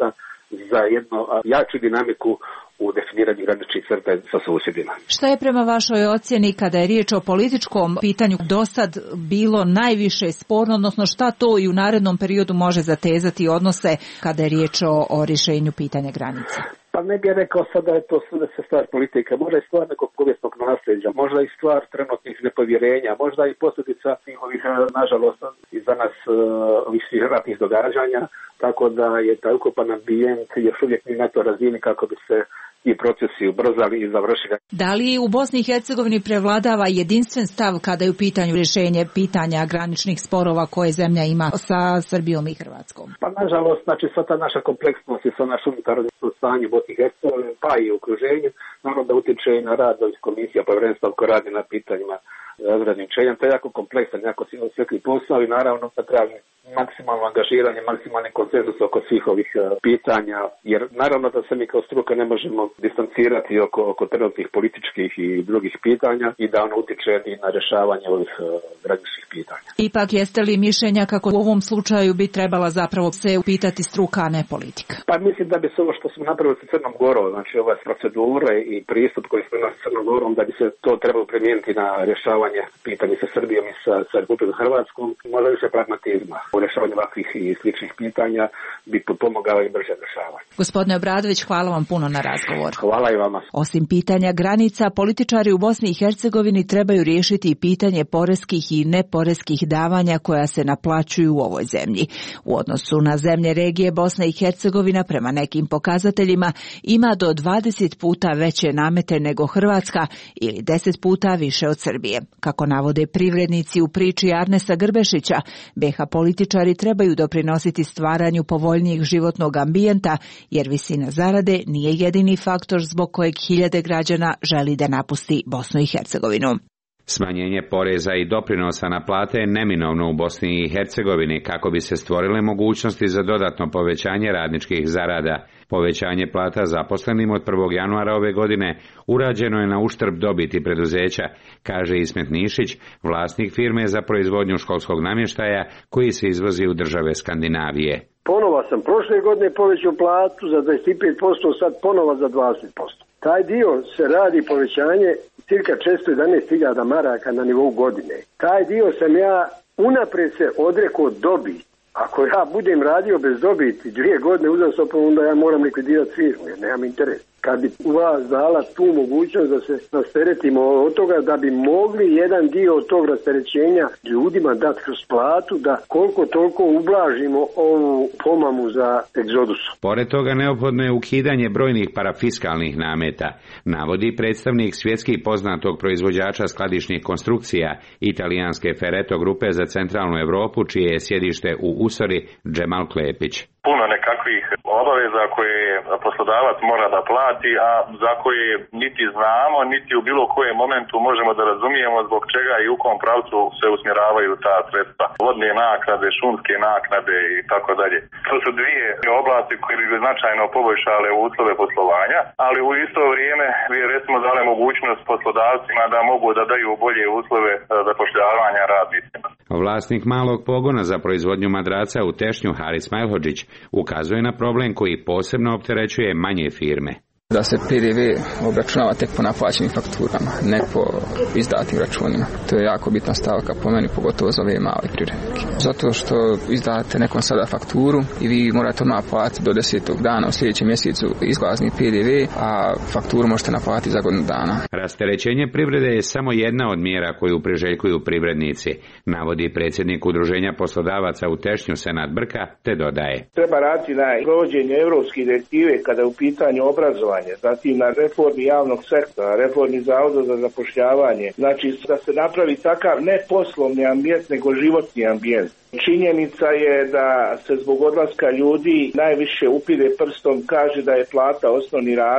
za jednu jaču dinamiku u definiranju graničnih crta sa susjedima. Šta je prema vašoj ocjeni kada je riječ o političkom pitanju do sad bilo najviše sporno, odnosno šta to i u narednom periodu može zatezati odnose kada je riječ o, o rješenju pitanja granica? Pa ne bih rekao sad da je to sve se stvar politike, možda i stvar nekog povijesnog nasljeđa, možda i stvar trenutnih nepovjerenja, možda i posljedica ovih, nažalost, iz danas ovih svih ratnih događanja, tako da je taj ukupan ambijent još uvijek ni na to razini kako bi se i procesi ubrzali i završili. Da li u Bosni i Hercegovini prevladava jedinstven stav kada je u pitanju rješenje pitanja graničnih sporova koje zemlja ima sa Srbijom i Hrvatskom? Pa nažalost, znači sva ta naša kompleksnost i sva naš unutarnje stanje u Bosni i Hercegovini, pa i u okruženju, naravno da utječe i na rad ovih komisija, povjerenstva koje radi na pitanjima razgraničenja. To je jako kompleksan, jako osjetljiv posao i naravno da traži maksimalno angažiranje, maksimalni konsenzus oko svih ovih uh, pitanja, jer naravno da se mi kao struka ne možemo distancirati oko, oko trenutnih političkih i drugih pitanja i da ono utječe i na rješavanje ovih uh, graničnih pitanja. Ipak jeste li mišljenja kako u ovom slučaju bi trebala zapravo se upitati struka, a ne politika? Pa mislim da bi se ovo što smo napravili sa Crnom Gorom, znači ove procedure i pristup koji smo imali sa Crnom Gorom, da bi se to trebalo primijeniti na rješavanje pitanja sa Srbijom i sa, sa Republikom Hrvatskom, možda više pragmatizma. Rješavanje ovakvih i sličnih pitanja bi pomogao i brže rješavanje. Gospodine Obradović, hvala vam puno na razgovor. Hvala i vama. Osim pitanja granica, političari u Bosni i Hercegovini trebaju riješiti i pitanje poreskih i neporeskih davanja koja se naplaćuju u ovoj zemlji. U odnosu na zemlje regije, Bosna i Hercegovina prema nekim pokazateljima ima do dvadeset puta veće namete nego Hrvatska ili deset puta više od Srbije. Kako navode privrednici u priči Arnesa Grbešića, be ha političari trebaju doprinositi stvaranju povoljnijeg životnog ambijenta, jer visina zarade nije jedini faktor zbog kojeg hiljade građana želi da napusti Bosnu i Hercegovinu. Smanjenje poreza i doprinosa na plate je neminovno u Bosni i Hercegovini kako bi se stvorile mogućnosti za dodatno povećanje radničkih zarada. Povećanje plata zaposlenim od prvog januara ove godine urađeno je na uštrb dobiti preduzeća, kaže Ismet Nišić, vlasnik firme za proizvodnju školskog namještaja koji se izvozi u države Skandinavije. Ponova sam prošle godine povećao platu za dvadeset pet posto, sad ponova za dvadeset posto. Taj dio se radi povećanje cirka četiristo jedanaest hiljada maraka na nivou godine. Taj dio sam ja unaprijed se odrekao dobiti. Ako ja budem radio bez dobiti dvije godine uzastopno, onda ja moram likvidirati firmu jer nemam interes. Kad bi u vas dala tu mogućnost da se rasteretimo od toga, da bi mogli jedan dio od tog rasterećenja ljudima dati kroz platu, da koliko toliko ublažimo ovu pomamu za egzodus. Pored toga neophodno je ukidanje brojnih parafiskalnih nameta, navodi predstavnik svjetski poznatog proizvođača skladišnih konstrukcija italijanske Ferreto grupe za centralnu Europu, čije je sjedište u Usori, Džemal Klepić. Puno nekakvih obaveza koje poslodavac mora da plati, a za koje niti znamo, niti u bilo kojem momentu možemo da razumijemo zbog čega i u kom pravcu se usmjeravaju ta sredstva. Vodne naknade, šumske naknade i tako dalje. To su dvije oblasti koje bi značajno poboljšale uslove poslovanja, ali u isto vrijeme bi recimo dale mogućnost poslodavcima da mogu da daju bolje uslove zapošljavanja radnicima. Vlasnik malog pogona za proizvodnju madraca u Tešnju, Haris Majlhodžić, ukazuje na problem koji posebno opterećuje manje firme. Da se P D V obračunava tek po naplaćenim fakturama, ne po izdatim računima. To je jako bitna stavka po meni, pogotovo za ove male privrednike. Zato što izdate nekom sada fakturu i vi morate odmah platiti do desetog dana u sljedećem mjesecu izlazni P D V, a fakturu možete naplatiti za godinu dana. Rasterećenje privrede je samo jedna od mjera koju priželjkuju privrednici, navodi predsjednik Udruženja poslodavaca u Tešnju Senad Brka, te dodaje. Treba raditi na provođenju europske direktive kada je u pitanju obrazovanja, zatim na reformi javnog sektora, reformi zavoda za zapošljavanje, znači da se napravi takav ne poslovni ambijent nego životni ambijent. Činjenica je da se zbog odlaska ljudi najviše upire prstom, kaže da je plata osnovni razlog,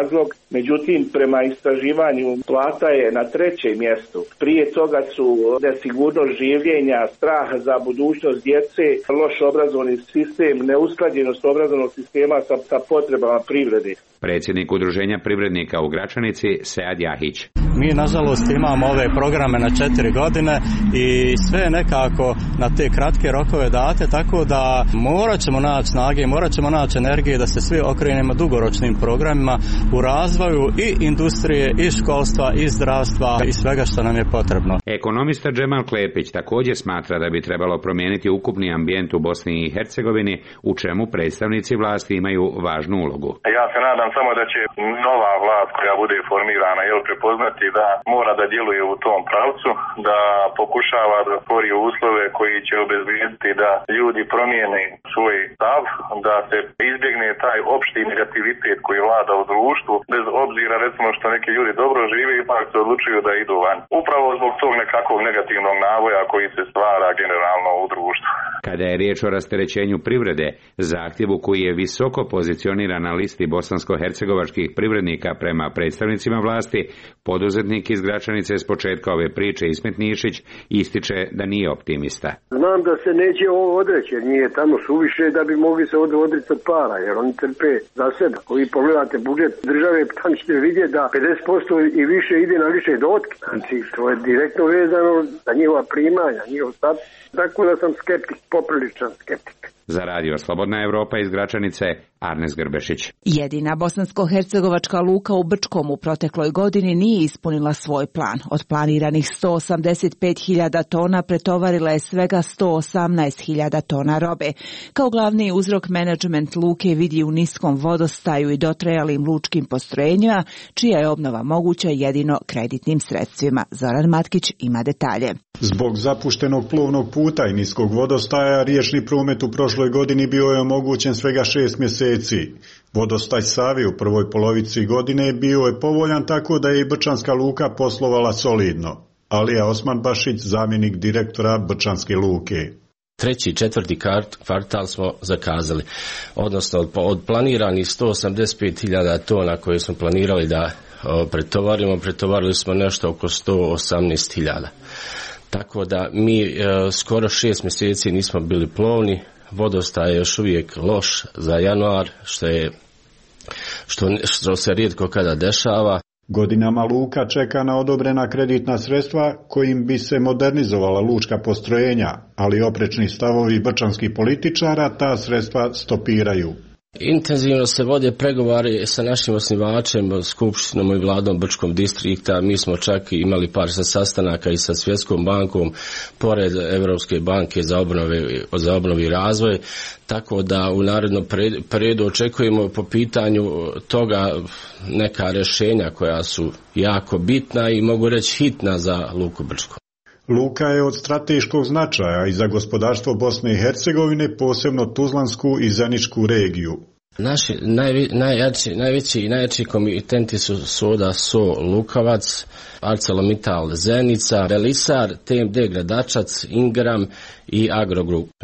Međutim, prema istraživanju plata je na trećem mjestu. Prije toga su nesigurnost življenja, strah za budućnost djece, loš obrazovni sistem, neusklađenost obrazovnog sistema sa, sa potrebama privrede. Predsjednik Udruženja privrednika u Gračanici, Sead Jahić. Mi nažalost imamo ove programe na četiri godine i sve nekako na te kratke rokove date, tako da morat ćemo naći snage, morat ćemo naći energije da se svi okrenemo dugoročnim programima u razvoju i industrije, i školstva, i zdravstva i svega što nam je potrebno. Ekonomista Džemal Klepić također smatra da bi trebalo promijeniti ukupni ambijent u Bosni i Hercegovini, u čemu predstavnici vlasti imaju važnu ulogu. Ja se nadam samo da će nova vlast koja bude formirana jel prepoznati da mora da djeluje u tom pravcu, da pokušava da stvori uslove koji će obezbijediti da ljudi promijene svoj stav, da se izbjegne taj opšti negativitet koji vlada u društvu, bez obzira recimo što neki ljudi dobro žive, ipak se odlučuju da idu van. Upravo zbog tog nekakvog negativnog navoja koji se stvara generalno u društvu. Kada je riječ o rasterećenju privrede, zahtjevu koji je visoko pozicioniran na listi bosansko-hercegovačkih privrednika prema predstavnicima vlasti, poduzetnik iz Gračanice s početka ove priče Ismet Nišić ističe da nije optimista. Znam da se neće ovo odreći, jer nije tamo suviše da bi mogli se odricati para, jer oni trpe za sebe. Ako vi pogledate budžet države, tam ćete vidjeti da pedeset posto i više ide na više dotke. Znači, to je direktno vezano za njihova primanja, njihov status. Tako da sam skeptik, popriličan skeptik. Za radio Slobodna Evropa iz Gračanice, Arnes Grbešić. Jedina bosansko-hercegovačka luka u Brčkom u protekloj godini nije ispunila svoj plan. Od planiranih sto osamdeset pet hiljada tona pretovarila je svega sto osamnaest hiljada tona robe. Kao glavni uzrok menadžment luke vidi u niskom vodostaju i dotrajalim lučkim postrojenjima, čija je obnova moguća jedino kreditnim sredstvima. Zoran Matkić ima detalje. Zbog zapuštenog plovnog puta i niskog vodostaja, riječni promet u prošloj godini bio je omogućen svega šest mjeseci. Vodostaj Savi u prvoj polovici godine bio je povoljan, tako da je i Brčanska luka poslovala solidno. Alija Osman Bašić, zamjenik direktora Brčanske luke. Treći i četvrti kvartal smo zakazali, odnosno od, od planiranih sto osamdeset pet hiljada tona koje smo planirali da o, pretovarimo, pretovarili smo nešto oko sto osamnaest hiljada. Tako da mi e, skoro šest mjeseci nismo bili plovni, vodostaj je još uvijek loš za januar, što je što, što se rijetko kada dešava. Godinama luka čeka na odobrena kreditna sredstva kojim bi se modernizovala lučka postrojenja, ali oprečni stavovi brčanskih političara ta sredstva stopiraju. Intenzivno se vode pregovori sa našim osnivačem, Skupštinom i vladom Brčkog distrikta. Mi smo čak imali par sastanaka i sa Svjetskom bankom, pored Europske banke za obnove, za obnovu i razvoj, tako da u narednom periodu očekujemo po pitanju toga neka rješenja koja su jako bitna i mogu reći hitna za luku Brčko. Luka je od strateškog značaja i za gospodarstvo Bosne i Hercegovine, posebno Tuzlansku i Zeničku regiju. Naši najvi, najjači, najveći i najjači komitenti su Soda So Lukavac, ArcelorMittal Zenica, Belisar, T M D Gradačac, Ingram i Agrogroup. E,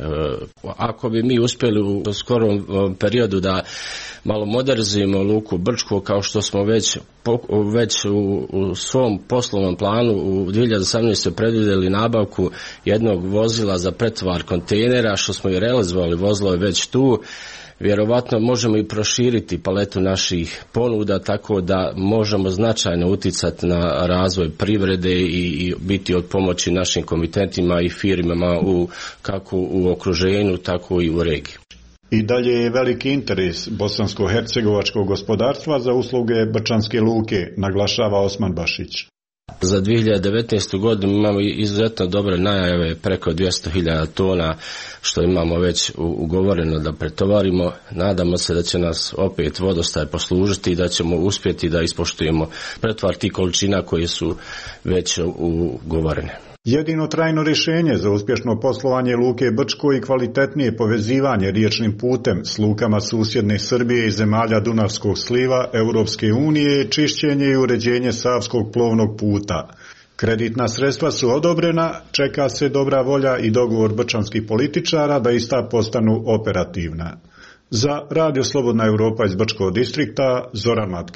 ako bi mi uspjeli u skorom periodu da malo modernizujemo luku Brčko, kao što smo već, već u, u svom poslovnom planu u dvije hiljade osamnaestoj predvidjeli nabavku jednog vozila za pretovar kontejnera, što smo i realizovali, vozilo je već tu. Vjerovatno možemo i proširiti paletu naših ponuda tako da možemo značajno utjecati na razvoj privrede i, i biti od pomoći našim komitentima i firmama u, kako u okruženju, tako i u regiji. I dalje je veliki interes bosansko-hercegovačkog gospodarstva za usluge Brčanske luke, naglašava Osman Bašić. Za dvije hiljade devetnaestu godinu imamo izuzetno dobre najave, preko dvjesto hiljada tona što imamo već ugovoreno da pretovarimo. Nadamo se da će nas opet vodostaj poslužiti i da ćemo uspjeti da ispoštujemo pretovar tih količina koje su već ugovorene. Jedino trajno rješenje za uspješno poslovanje luke Brčko i kvalitetnije povezivanje riječnim putem s lukama susjedne Srbije i zemalja Dunavskog sliva Europske unije je čišćenje i uređenje Savskog plovnog puta. Kreditna sredstva su odobrena, čeka se dobra volja i dogovor brčanskih političara da ista postanu operativna. Za Radio Slobodna Europa iz Brčkog distrikta, Zoran Matkić.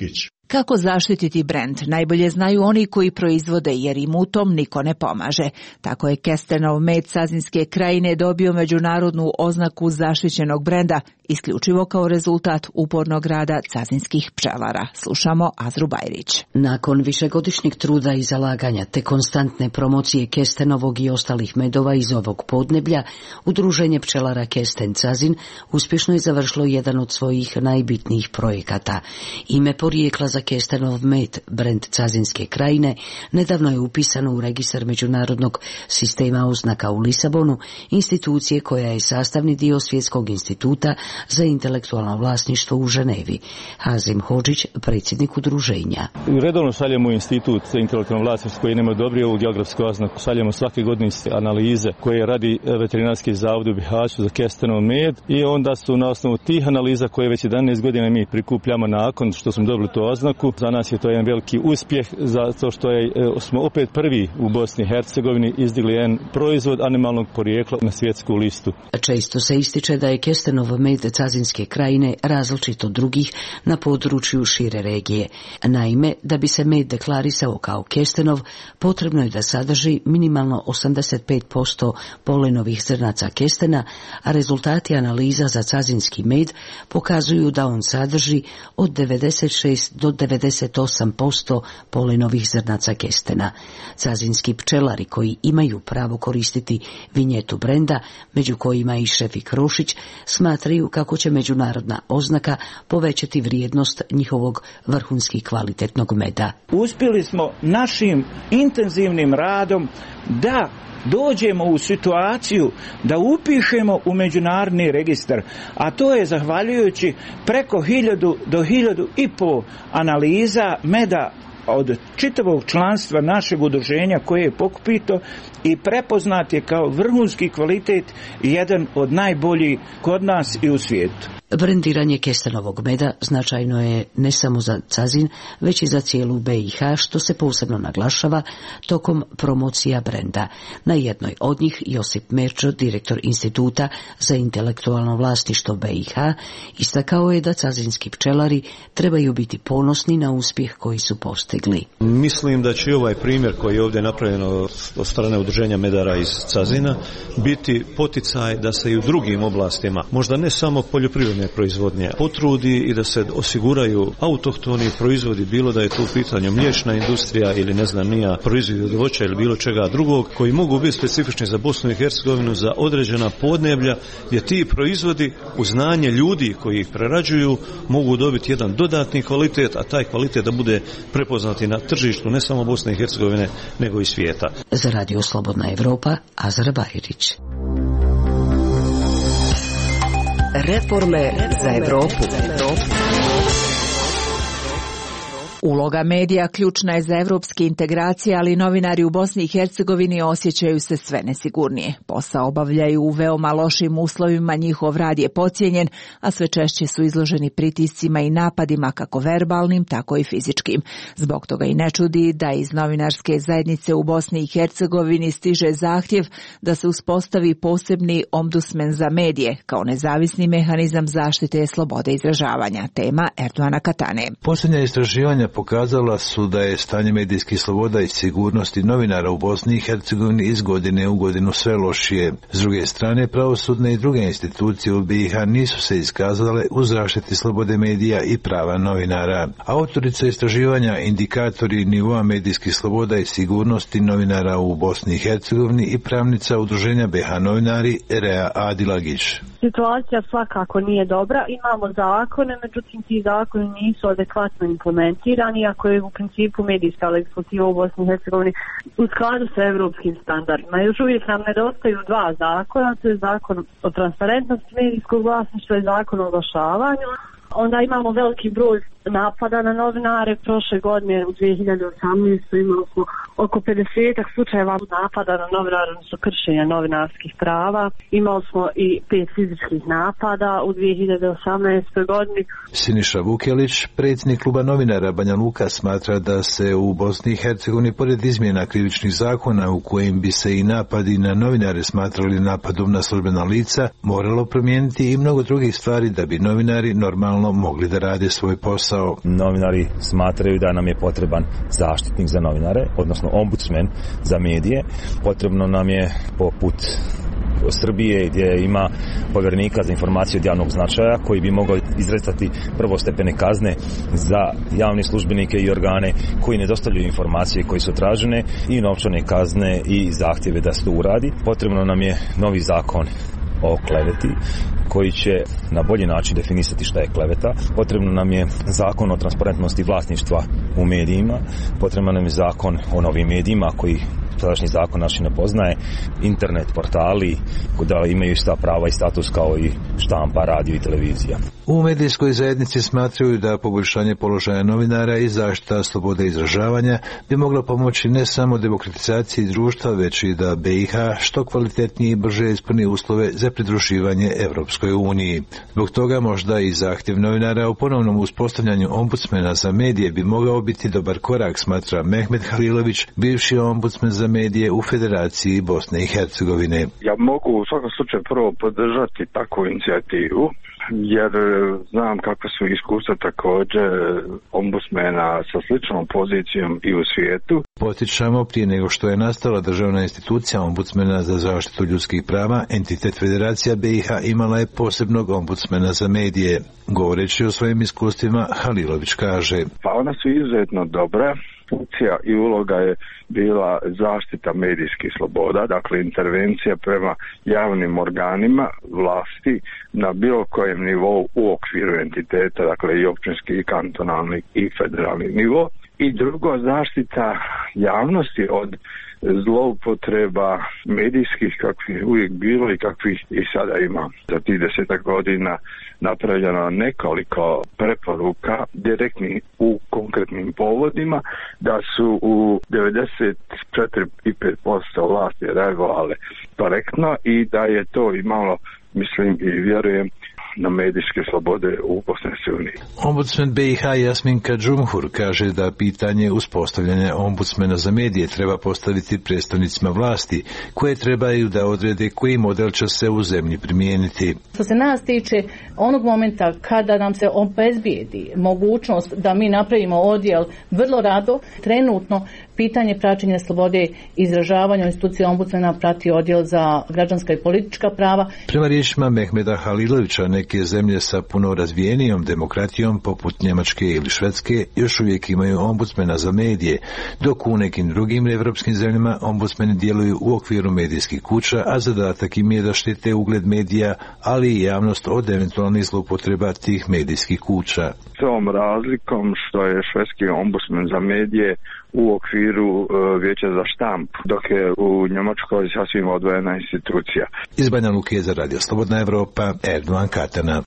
Kako zaštititi brend? Najbolje znaju oni koji proizvode, jer im u tom niko ne pomaže. Tako je kestenov med Cazinske krajine dobio međunarodnu oznaku zaštićenog brenda, isključivo kao rezultat upornog rada cazinskih pčelara. Slušamo Azru Bajrić. Nakon višegodišnjeg truda i zalaganja te konstantne promocije kestenovog i ostalih medova iz ovog podneblja, Udruženje pčelara Kesten Cazin uspješno je završilo jedan od svojih najbitnijih projekata. Ime porijekla za kestenov med, brend Cazinske krajine, nedavno je upisano u registar međunarodnog sistema oznaka u Lisabonu, institucije koja je sastavni dio Svjetskog instituta za intelektualno vlasništvo u Ženevi. Hazim Hodžić, predsjednik udruženja. Redovno šaljemo u institut za intelektualno vlasništvo koji nema dobri ovu geografsku oznaku. Šaljemo svake godine analize koje radi veterinarski zavod u Bihaću za kestenov med i onda su na osnovu tih analiza koje već jedanaest godina mi prikupljamo nakon što smo dobili tu oznaku. Za nas je to jedan veliki uspjeh zato što je, smo opet prvi u Bosni i Hercegovini izdigli jedan proizvod animalnog porijekla na svjetsku listu. Često se ističe da je kestenov med Cazinske krajine različit od drugih na području šire regije. Naime, da bi se med deklarisao kao kestenov, potrebno je da sadrži minimalno osamdeset pet posto polenovih zrnaca kestena, a rezultati analiza za cazinski med pokazuju da on sadrži od devedeset šest do devedeset osam posto polenovih zrnaca kestena. Cazinski pčelari koji imaju pravo koristiti vinjetu brenda, među kojima i Šefik Rošić, smatraju kako će međunarodna oznaka povećati vrijednost njihovog vrhunski kvalitetnog meda. Uspjeli smo našim intenzivnim radom da dođemo u situaciju da upišemo u međunarodni registar, a to je zahvaljujući preko hiljadu do hiljadu i po analiza meda od čitavog članstva našeg udruženja koje je pokupito i prepoznat je kao vrhunski kvalitet i jedan od najboljih kod nas i u svijetu. Brendiranje kestenovog meda značajno je ne samo za Cazin, već i za cijelu B i H, što se posebno naglašava tokom promocija brenda. Na jednoj od njih Josip Merčo, direktor Instituta za intelektualno vlasništvo B i H, istakao je da cazinski pčelari trebaju biti ponosni na uspjeh koji su postigli. Mislim da će ovaj primjer koji je ovdje napravljen od strane udruženja medara iz Cazina biti poticaj da se i u drugim oblastima, možda ne samo poljoprivredne proizvodnje, potrudi i da se osiguraju autohtoni proizvodi, bilo da je tu u pitanju mliječna industrija ili ne znam nija proizvodi od voća ili bilo čega drugog, koji mogu biti specifični za Bosnu i Hercegovinu, za određena podneblja gdje ti proizvodi uz znanje ljudi koji ih prerađuju mogu dobiti jedan dodatni kvalitet, a taj kvalitet da bude prepoznati na tržištu ne samo Bosne i Hercegovine nego i svijeta. Za Radio Slobodna Evropa, Azra Bajrić. Reforme za Evropu. Uloga medija ključna je za evropske integracije, ali novinari u Bosni i Hercegovini osjećaju se sve nesigurnije. Posao obavljaju u veoma lošim uslovima, njihov rad je podcijenjen, a sve češće su izloženi pritiscima i napadima kako verbalnim, tako i fizičkim. Zbog toga i ne čudi da iz novinarske zajednice u Bosni i Hercegovini stiže zahtjev da se uspostavi posebni ombudsman za medije kao nezavisni mehanizam zaštite slobode izražavanja. Tema Erdoana Katane. Posljednja istraživanja pokazala su da je stanje medijskih sloboda i sigurnosti novinara u Bosni i Hercegovini iz godine u godinu sve lošije. S druge strane, pravosudne i druge institucije u B i H nisu se iskazale u zaštiti slobode medija i prava novinara. Autorica istraživanja Indikatori nivoa medijskih sloboda i sigurnosti novinara u Bosni i Hercegovini i pravnica udruženja B H novinari Rea Adilagić. Situacija svakako nije dobra. Imamo zakone, međutim ti zakoni nisu adekvatno implementirani, iako je u principu medijska legislativa u Bosni i Hercegovini u skladu sa evropskim standardima. Još uvijek nam nedostaju dva zakona, to je zakon o transparentnosti medijskog vlasništva i zakon o oglašavanju. Onda imamo veliki broj napada na novinare. Prošle godine u dvije hiljade osamnaestoj imali smo oko pedeset slučajeva napada na novinare, odnosno kršenja novinarskih prava. Imali smo i pet fizičkih napada u dvije hiljade osamnaestoj godini. Siniša Vukelić, predsjednik kluba novinara Banja Luka, smatra da se u Bosni i Hercegovini pored izmjena krivičnih zakona u kojim bi se i napadi na novinare smatrali napadom na službena lica, moralo promijeniti i mnogo drugih stvari da bi novinari normalno mogli da rade svoj posao. posao. Novinari smatraju da nam je potreban zaštitnik za novinare, odnosno ombudsman za medije. Potrebno nam je poput Srbije gdje ima povjerenika za informacije od javnog značaja koji bi mogao izricati prvostepene kazne za javne službenike i organe koji ne dostavljaju informacije koje su tražene i novčane kazne i zahtjeve da se to uradi. Potrebno nam je novi zakon o kleveti koji će na bolji način definisati šta je kleveta. Potrebno nam je zakon o transparentnosti vlasništva u medijima. Potrebno nam je zakon o novim medijima koji sadašnji zakon naši ne poznaje, internet portali da imaju ista prava i status kao i štampa, radio i televizija. U medijskoj zajednici smatraju da poboljšanje položaja novinara i zaštita slobode izražavanja bi mogla pomoći ne samo demokratizaciji društva, već i da B i H što kvalitetnije i brže ispuni uslove za pridruživanje Evropskoj uniji. Zbog toga možda i zahtjev novinara u ponovnom uspostavljanju ombudsmena za medije bi mogao biti dobar korak, smatra Mehmet Halilović, bivši ombudsman za medije u Federaciji Bosne i Hercegovine. Ja mogu u svakom slučaju prvo podržati takvu inicijativu, jer znam kakve su iskustva također ombudsmena sa sličnom pozicijom i u svijetu. Potičamo, prije nego što je nastala državna institucija ombudsmena za zaštitu ljudskih prava, entitet Federacija B i H imala je posebnog ombudsmena za medije. Govoreći o svojim iskustvima, Halilović kaže: Pa ona su izuzetno dobra. Funkcija i uloga je bila zaštita medijskih sloboda, dakle intervencija prema javnim organima vlasti na bilo kojem nivou u okviru entiteta, dakle i općinski, i kantonalni, i federalni nivo. I drugo, zaštita javnosti od zloupotreba medijskih kakvih uvijek bilo i kakvih i sada ima. Za tih desetak godina napravljeno nekoliko preporuka direktnih u konkretnim povodima, da su u devedeset četiri zarez pet posto vlasti reagovale korektno i da je to imalo, mislim i vjerujem, na medijske slobode u Bosni i Hercegovini. Ombudsman B i H Jasminka Džumhur kaže da pitanje uspostavljanja ombudsmena za medije treba postaviti predstavnicima vlasti, koje trebaju da odrede koji model će se u zemlji primijeniti. Što se nas tiče, onog momenta kada nam se obezbijedi mogućnost da mi napravimo odjel, vrlo rado, trenutno pitanje praćenja slobode izražavanja u instituciji ombudsmena prati odjel za građanska i politička prava. Prema riječima Mehmeda Halilovića, neke zemlje sa puno razvijenijom demokratijom poput Njemačke ili Švedske još uvijek imaju ombudsmena za medije, dok u nekim drugim evropskim zemljama ombudsmeni djeluju u okviru medijskih kuća, a zadatak im je da štite ugled medija, ali i javnost od eventualnih zloupotreba tih medijskih kuća. S ovom razlikom što je švedski ombudsman za medije u okviru uh, Vijeća za štamp, dok je u Njemačkoj sasvim odvojena institucija. Iz Banja Luke za Radio Slobodna Evropa, Erdogan Katana.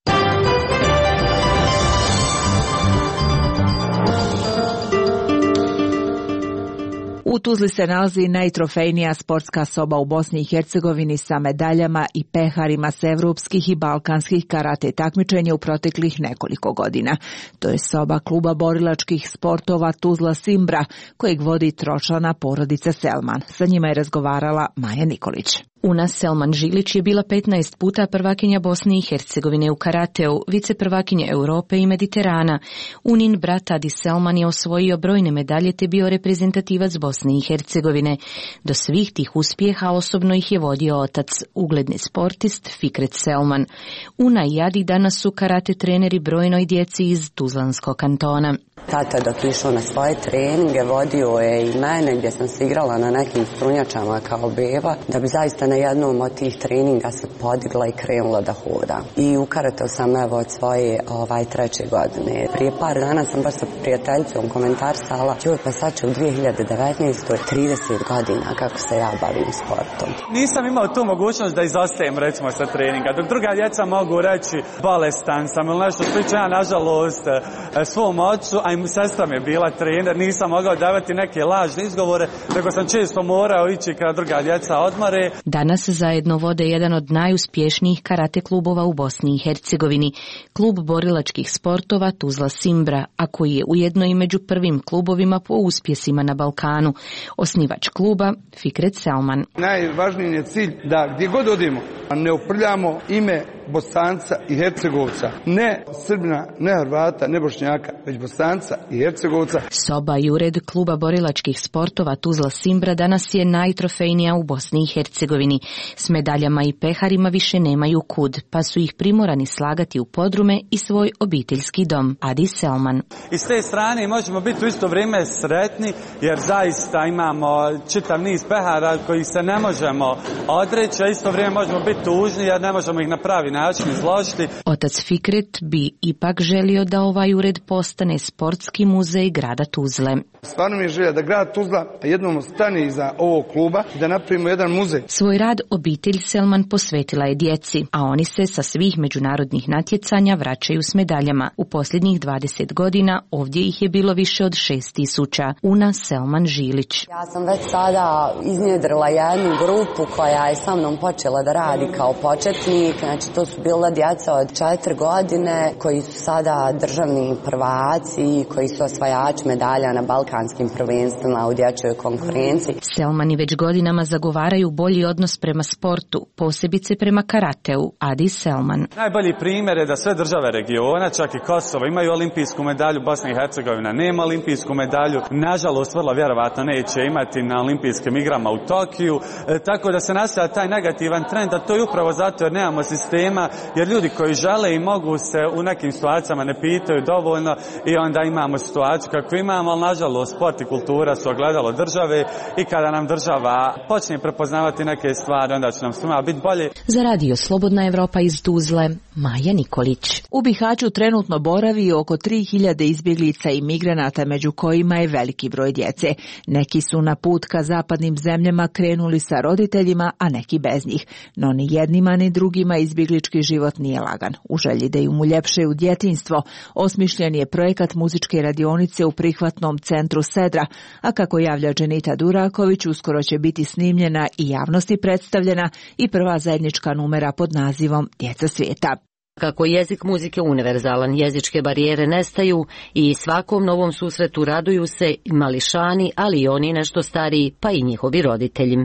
U Tuzli se nalazi najtrofejnija sportska soba u Bosni i Hercegovini sa medaljama i peharima s evropskih i balkanskih karate takmičenja u proteklih nekoliko godina. To je soba kluba borilačkih sportova Tuzla Simbra, kojeg vodi tročlana porodica Selman. Sa njima je razgovarala Maja Nikolić. Una Selman Žilić je bila petnaest puta prvakinja Bosne i Hercegovine u karateu, viceprvakinja Europe i Mediterana. Unin brat Adi Selman je osvojio brojne medalje te bio reprezentativac Bosne i Hercegovine. Do svih tih uspjeha osobno ih je vodio otac, ugledni sportist Fikret Selman. Una i Adi danas su karate treneri brojnoj djeci iz Tuzlanskog kantona. Tata dok je išao na svoje treninge, vodio je i mene gdje sam se igrala na nekim strunjačama kao beba, da bi zaista na jednom od tih treninga se podigla i krenula da hoda. I u karateu sam evo od svoje ovaj, treće godine. Prije par dana sam baš sa prijateljicom komentarsala, joj pa sad će u dvije hiljade devetnaestoj trideset godina kako se ja bavim sportom. Nisam imao tu mogućnost da izostajem recimo sa treninga, dok druga djeca mogu reći bolestan sam ili nešto slično, ja nažalost svom ocu, a i sestra mi je bila trener, nisam mogao davati neke lažne izgovore, nego sam često morao ići kada druga djeca odmore. Danas zajedno vode jedan od najuspješnijih karate klubova u Bosni i Hercegovini, klub borilačkih sportova Tuzla Simbra, a koji je ujedno i među prvim klubovima po uspjesima na Balkanu. Osnivač kluba Fikret Selman. Najvažniji je cilj da gdje god odemo ne uprljamo ime Bosanca i Hercegovca, ne Srbina, ne Hrvata, ne Bošnjaka, već Bosanca i Hercegovca. Soba i ured kluba borilačkih sportova Tuzla Simbra danas je najtrofejnija u Bosni i Hercegovini. S medaljama i peharima više nemaju kud, pa su ih primorani slagati u podrume i svoj obiteljski dom. Adi Selman. I s te strane možemo biti u isto vrijeme sretni, jer zaista imamo čitav niz pehara koji se ne možemo odreći, a isto vrijeme možemo biti tužni jer ne možemo ih na pravi način izložiti. Otac Fikret bi ipak želio da ovaj ured postane sportski muzej grada Tuzle. Stvarno mi je želja da grad Tuzla jednom stane iza ovog kluba i da napravimo jedan muzej. Svoj rad obitelj Selman posvetila je djeci, a oni se sa svih međunarodnih natjecanja vraćaju s medaljama. U posljednjih dvadeset godina ovdje ih je bilo više od šest tisuća. Una Selman Žilić. Ja sam već sada iznjedrila jednu grupu koja je sa mnom počela da radi kao početnik. Znači to su bila djeca od četiri godine koji su sada državni prvaci, koji su osvajači medalja na balkanskim prvenstvima u dječjoj konkurenciji. Selmani već godinama zagovaraju bolji odnos prema sportu, posebice prema karateu. Adi Selman. Najbolji primjer je da sve države regiona, čak i Kosovo, imaju olimpijsku medalju, Bosna i Hercegovina nema olimpijsku medalju. Nažalost, vrlo vjerovatno neće imati na olimpijskim igrama u Tokiju. E, tako da se nastavlja taj negativan trend, a to je upravo zato jer nemamo sistema, jer ljudi koji žele i mogu se u nekim situacijama ne pitaju dovoljno i onda imamo situaciju kako imamo, ali nažalost sport i kultura su ogledalo države i kada nam država počne prepoznavati neke stvari, onda će nam svima biti bolje. Za radio Slobodna Evropa iz Tuzle, Maja Nikolić. U Bihaću trenutno boravi oko tri hiljade izbjeglica i migranata, među kojima je veliki broj djece. Neki su na put ka zapadnim zemljama krenuli sa roditeljima, a neki bez njih. No ni jednima ni drugima izbjeglički život nije lagan. U želji da im uljepšaju djetinjstvo, osmišljen je projekat muzičke radionice u prihvatnom centru Sedra, a kako javlja Dženita Duraković, uskoro će biti snimljena i javnosti predstavljena i prva zajednička numera pod nazivom Djeca svijeta. Kako jezik muzike univerzalan, jezičke barijere nestaju i svakom novom susretu raduju se i mališani, ali i oni nešto stariji, pa i njihovi roditelji.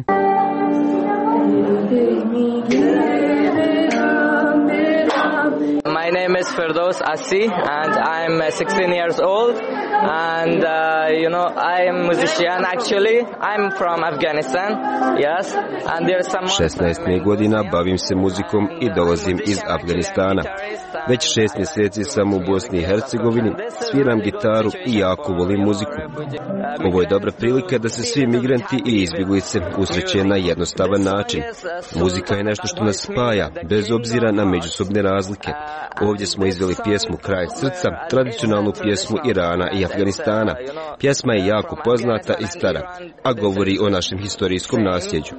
My name is Firdaus Asi and I'm sixteen years old and uh, you know I am musician actually. I'm from Afghanistan. Yes. And there's some šesnaest godina bavim se muzikom i dolazim iz Afganistana. Već šest mjeseci sam u Bosni i Hercegovini, sviram gitaru i jako volim muziku. Ovo je dobra prilika da se svi migranti i izbjeglice usreće na jednostavan način. Muzika je nešto što nas spaja, bez obzira na međusobne razlike. Ovdje smo izveli pjesmu Kraj srca, tradicionalnu pjesmu Irana i Afganistana. Pjesma je jako poznata i stara, a govori o našem historijskom nasljeđu.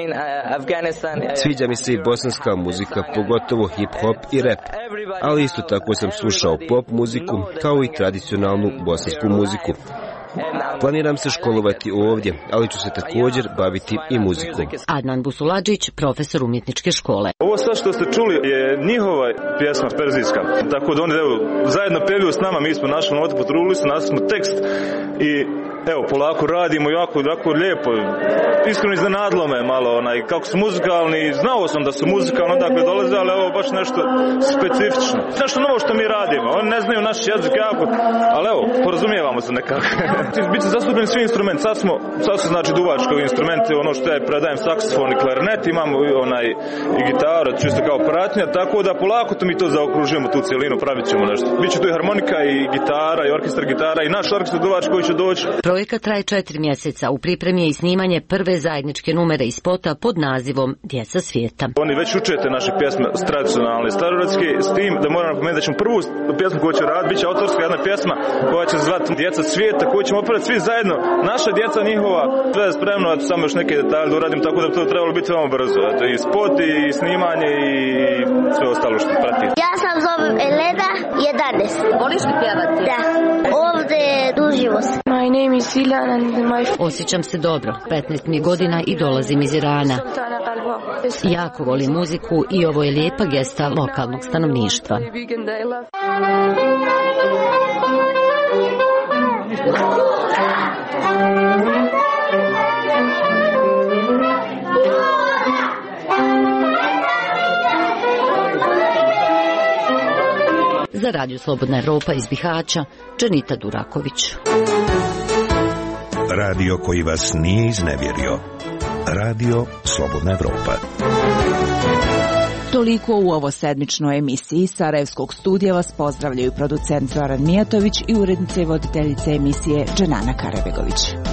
Sviđa mi se i bosanska muzika, pogotovo hip-hop i rap, ali isto tako sam slušao pop muziku, kao i tradicionalnu bosansku muziku. Planiram se školovati ovdje, ali ću se također baviti i muzikom. Adnan Busuladžić, profesor umjetničke škole. Ovo sve što ste čuli je njihova pjesma perzijska, tako da oni evo, zajedno pevaju s nama, mi smo našli notu, potrudili su, našli smo tekst i evo, polako radimo, jako, jako lijepo. Iskreno iznenadilo me malo, onaj, kako su muzikalni, znao sam da su muzikalni odakle dolaze, ali ovo baš nešto specifično. Nešto novo što mi radimo, oni ne znaju naš jezik jako, ali evo, porazumijevamo se nekako. Biće zastupljeni svi instrumenti, sad smo, sad su znači duvački instrumenti, ono što ja predajem saksofon i klarinet, imamo onaj i gitaru, čisto kao pratnja, tako da polako to mi to zaokružujemo, tu cijelinu, pravit ćemo nešto. Biće tu i harmonika i gitara i orkestar gitara i naš orkestar duvač koji će doći. Projekat traje četiri mjeseca, u pripremi je i snimanje prve zajedničke numere i spota pod nazivom Djeca svijeta. Oni već učete naše pjesme tradicionalne starorodske, s tim da moram napomenuti da ćemo prvu pjesmu koju će raditi, bit će autorska jedna pjesma koja će se zvati Djeca svijeta, koju ćemo opraviti svi zajedno, naša djeca njihova, sve je spremno, a samo još neke detalje da uradim, tako da to trebalo biti veoma brzo, i spot, i snimanje, i sve ostalo što prati. Ja sam zovem Elena, jedanaest. Voliš li pjevati? Da, ovdje duživo se. My name is Ilan and my... Osjećam se dobro, petnaest mi godina i dolazim iz Irana. Jako volim muziku i ovo je lijepa gesta lokalnog stanovništva. Za Radio Slobodna Evropa iz Bihaća, Dženita Duraković. Radio koji vas nije iznevjerio. Radio Slobodna Evropa. Toliko u ovo sedmičnoj emisiji. Sarajevskog studija vas pozdravljaju producent Zoran Mijatović i urednice i voditeljice emisije Dženana Karabegović.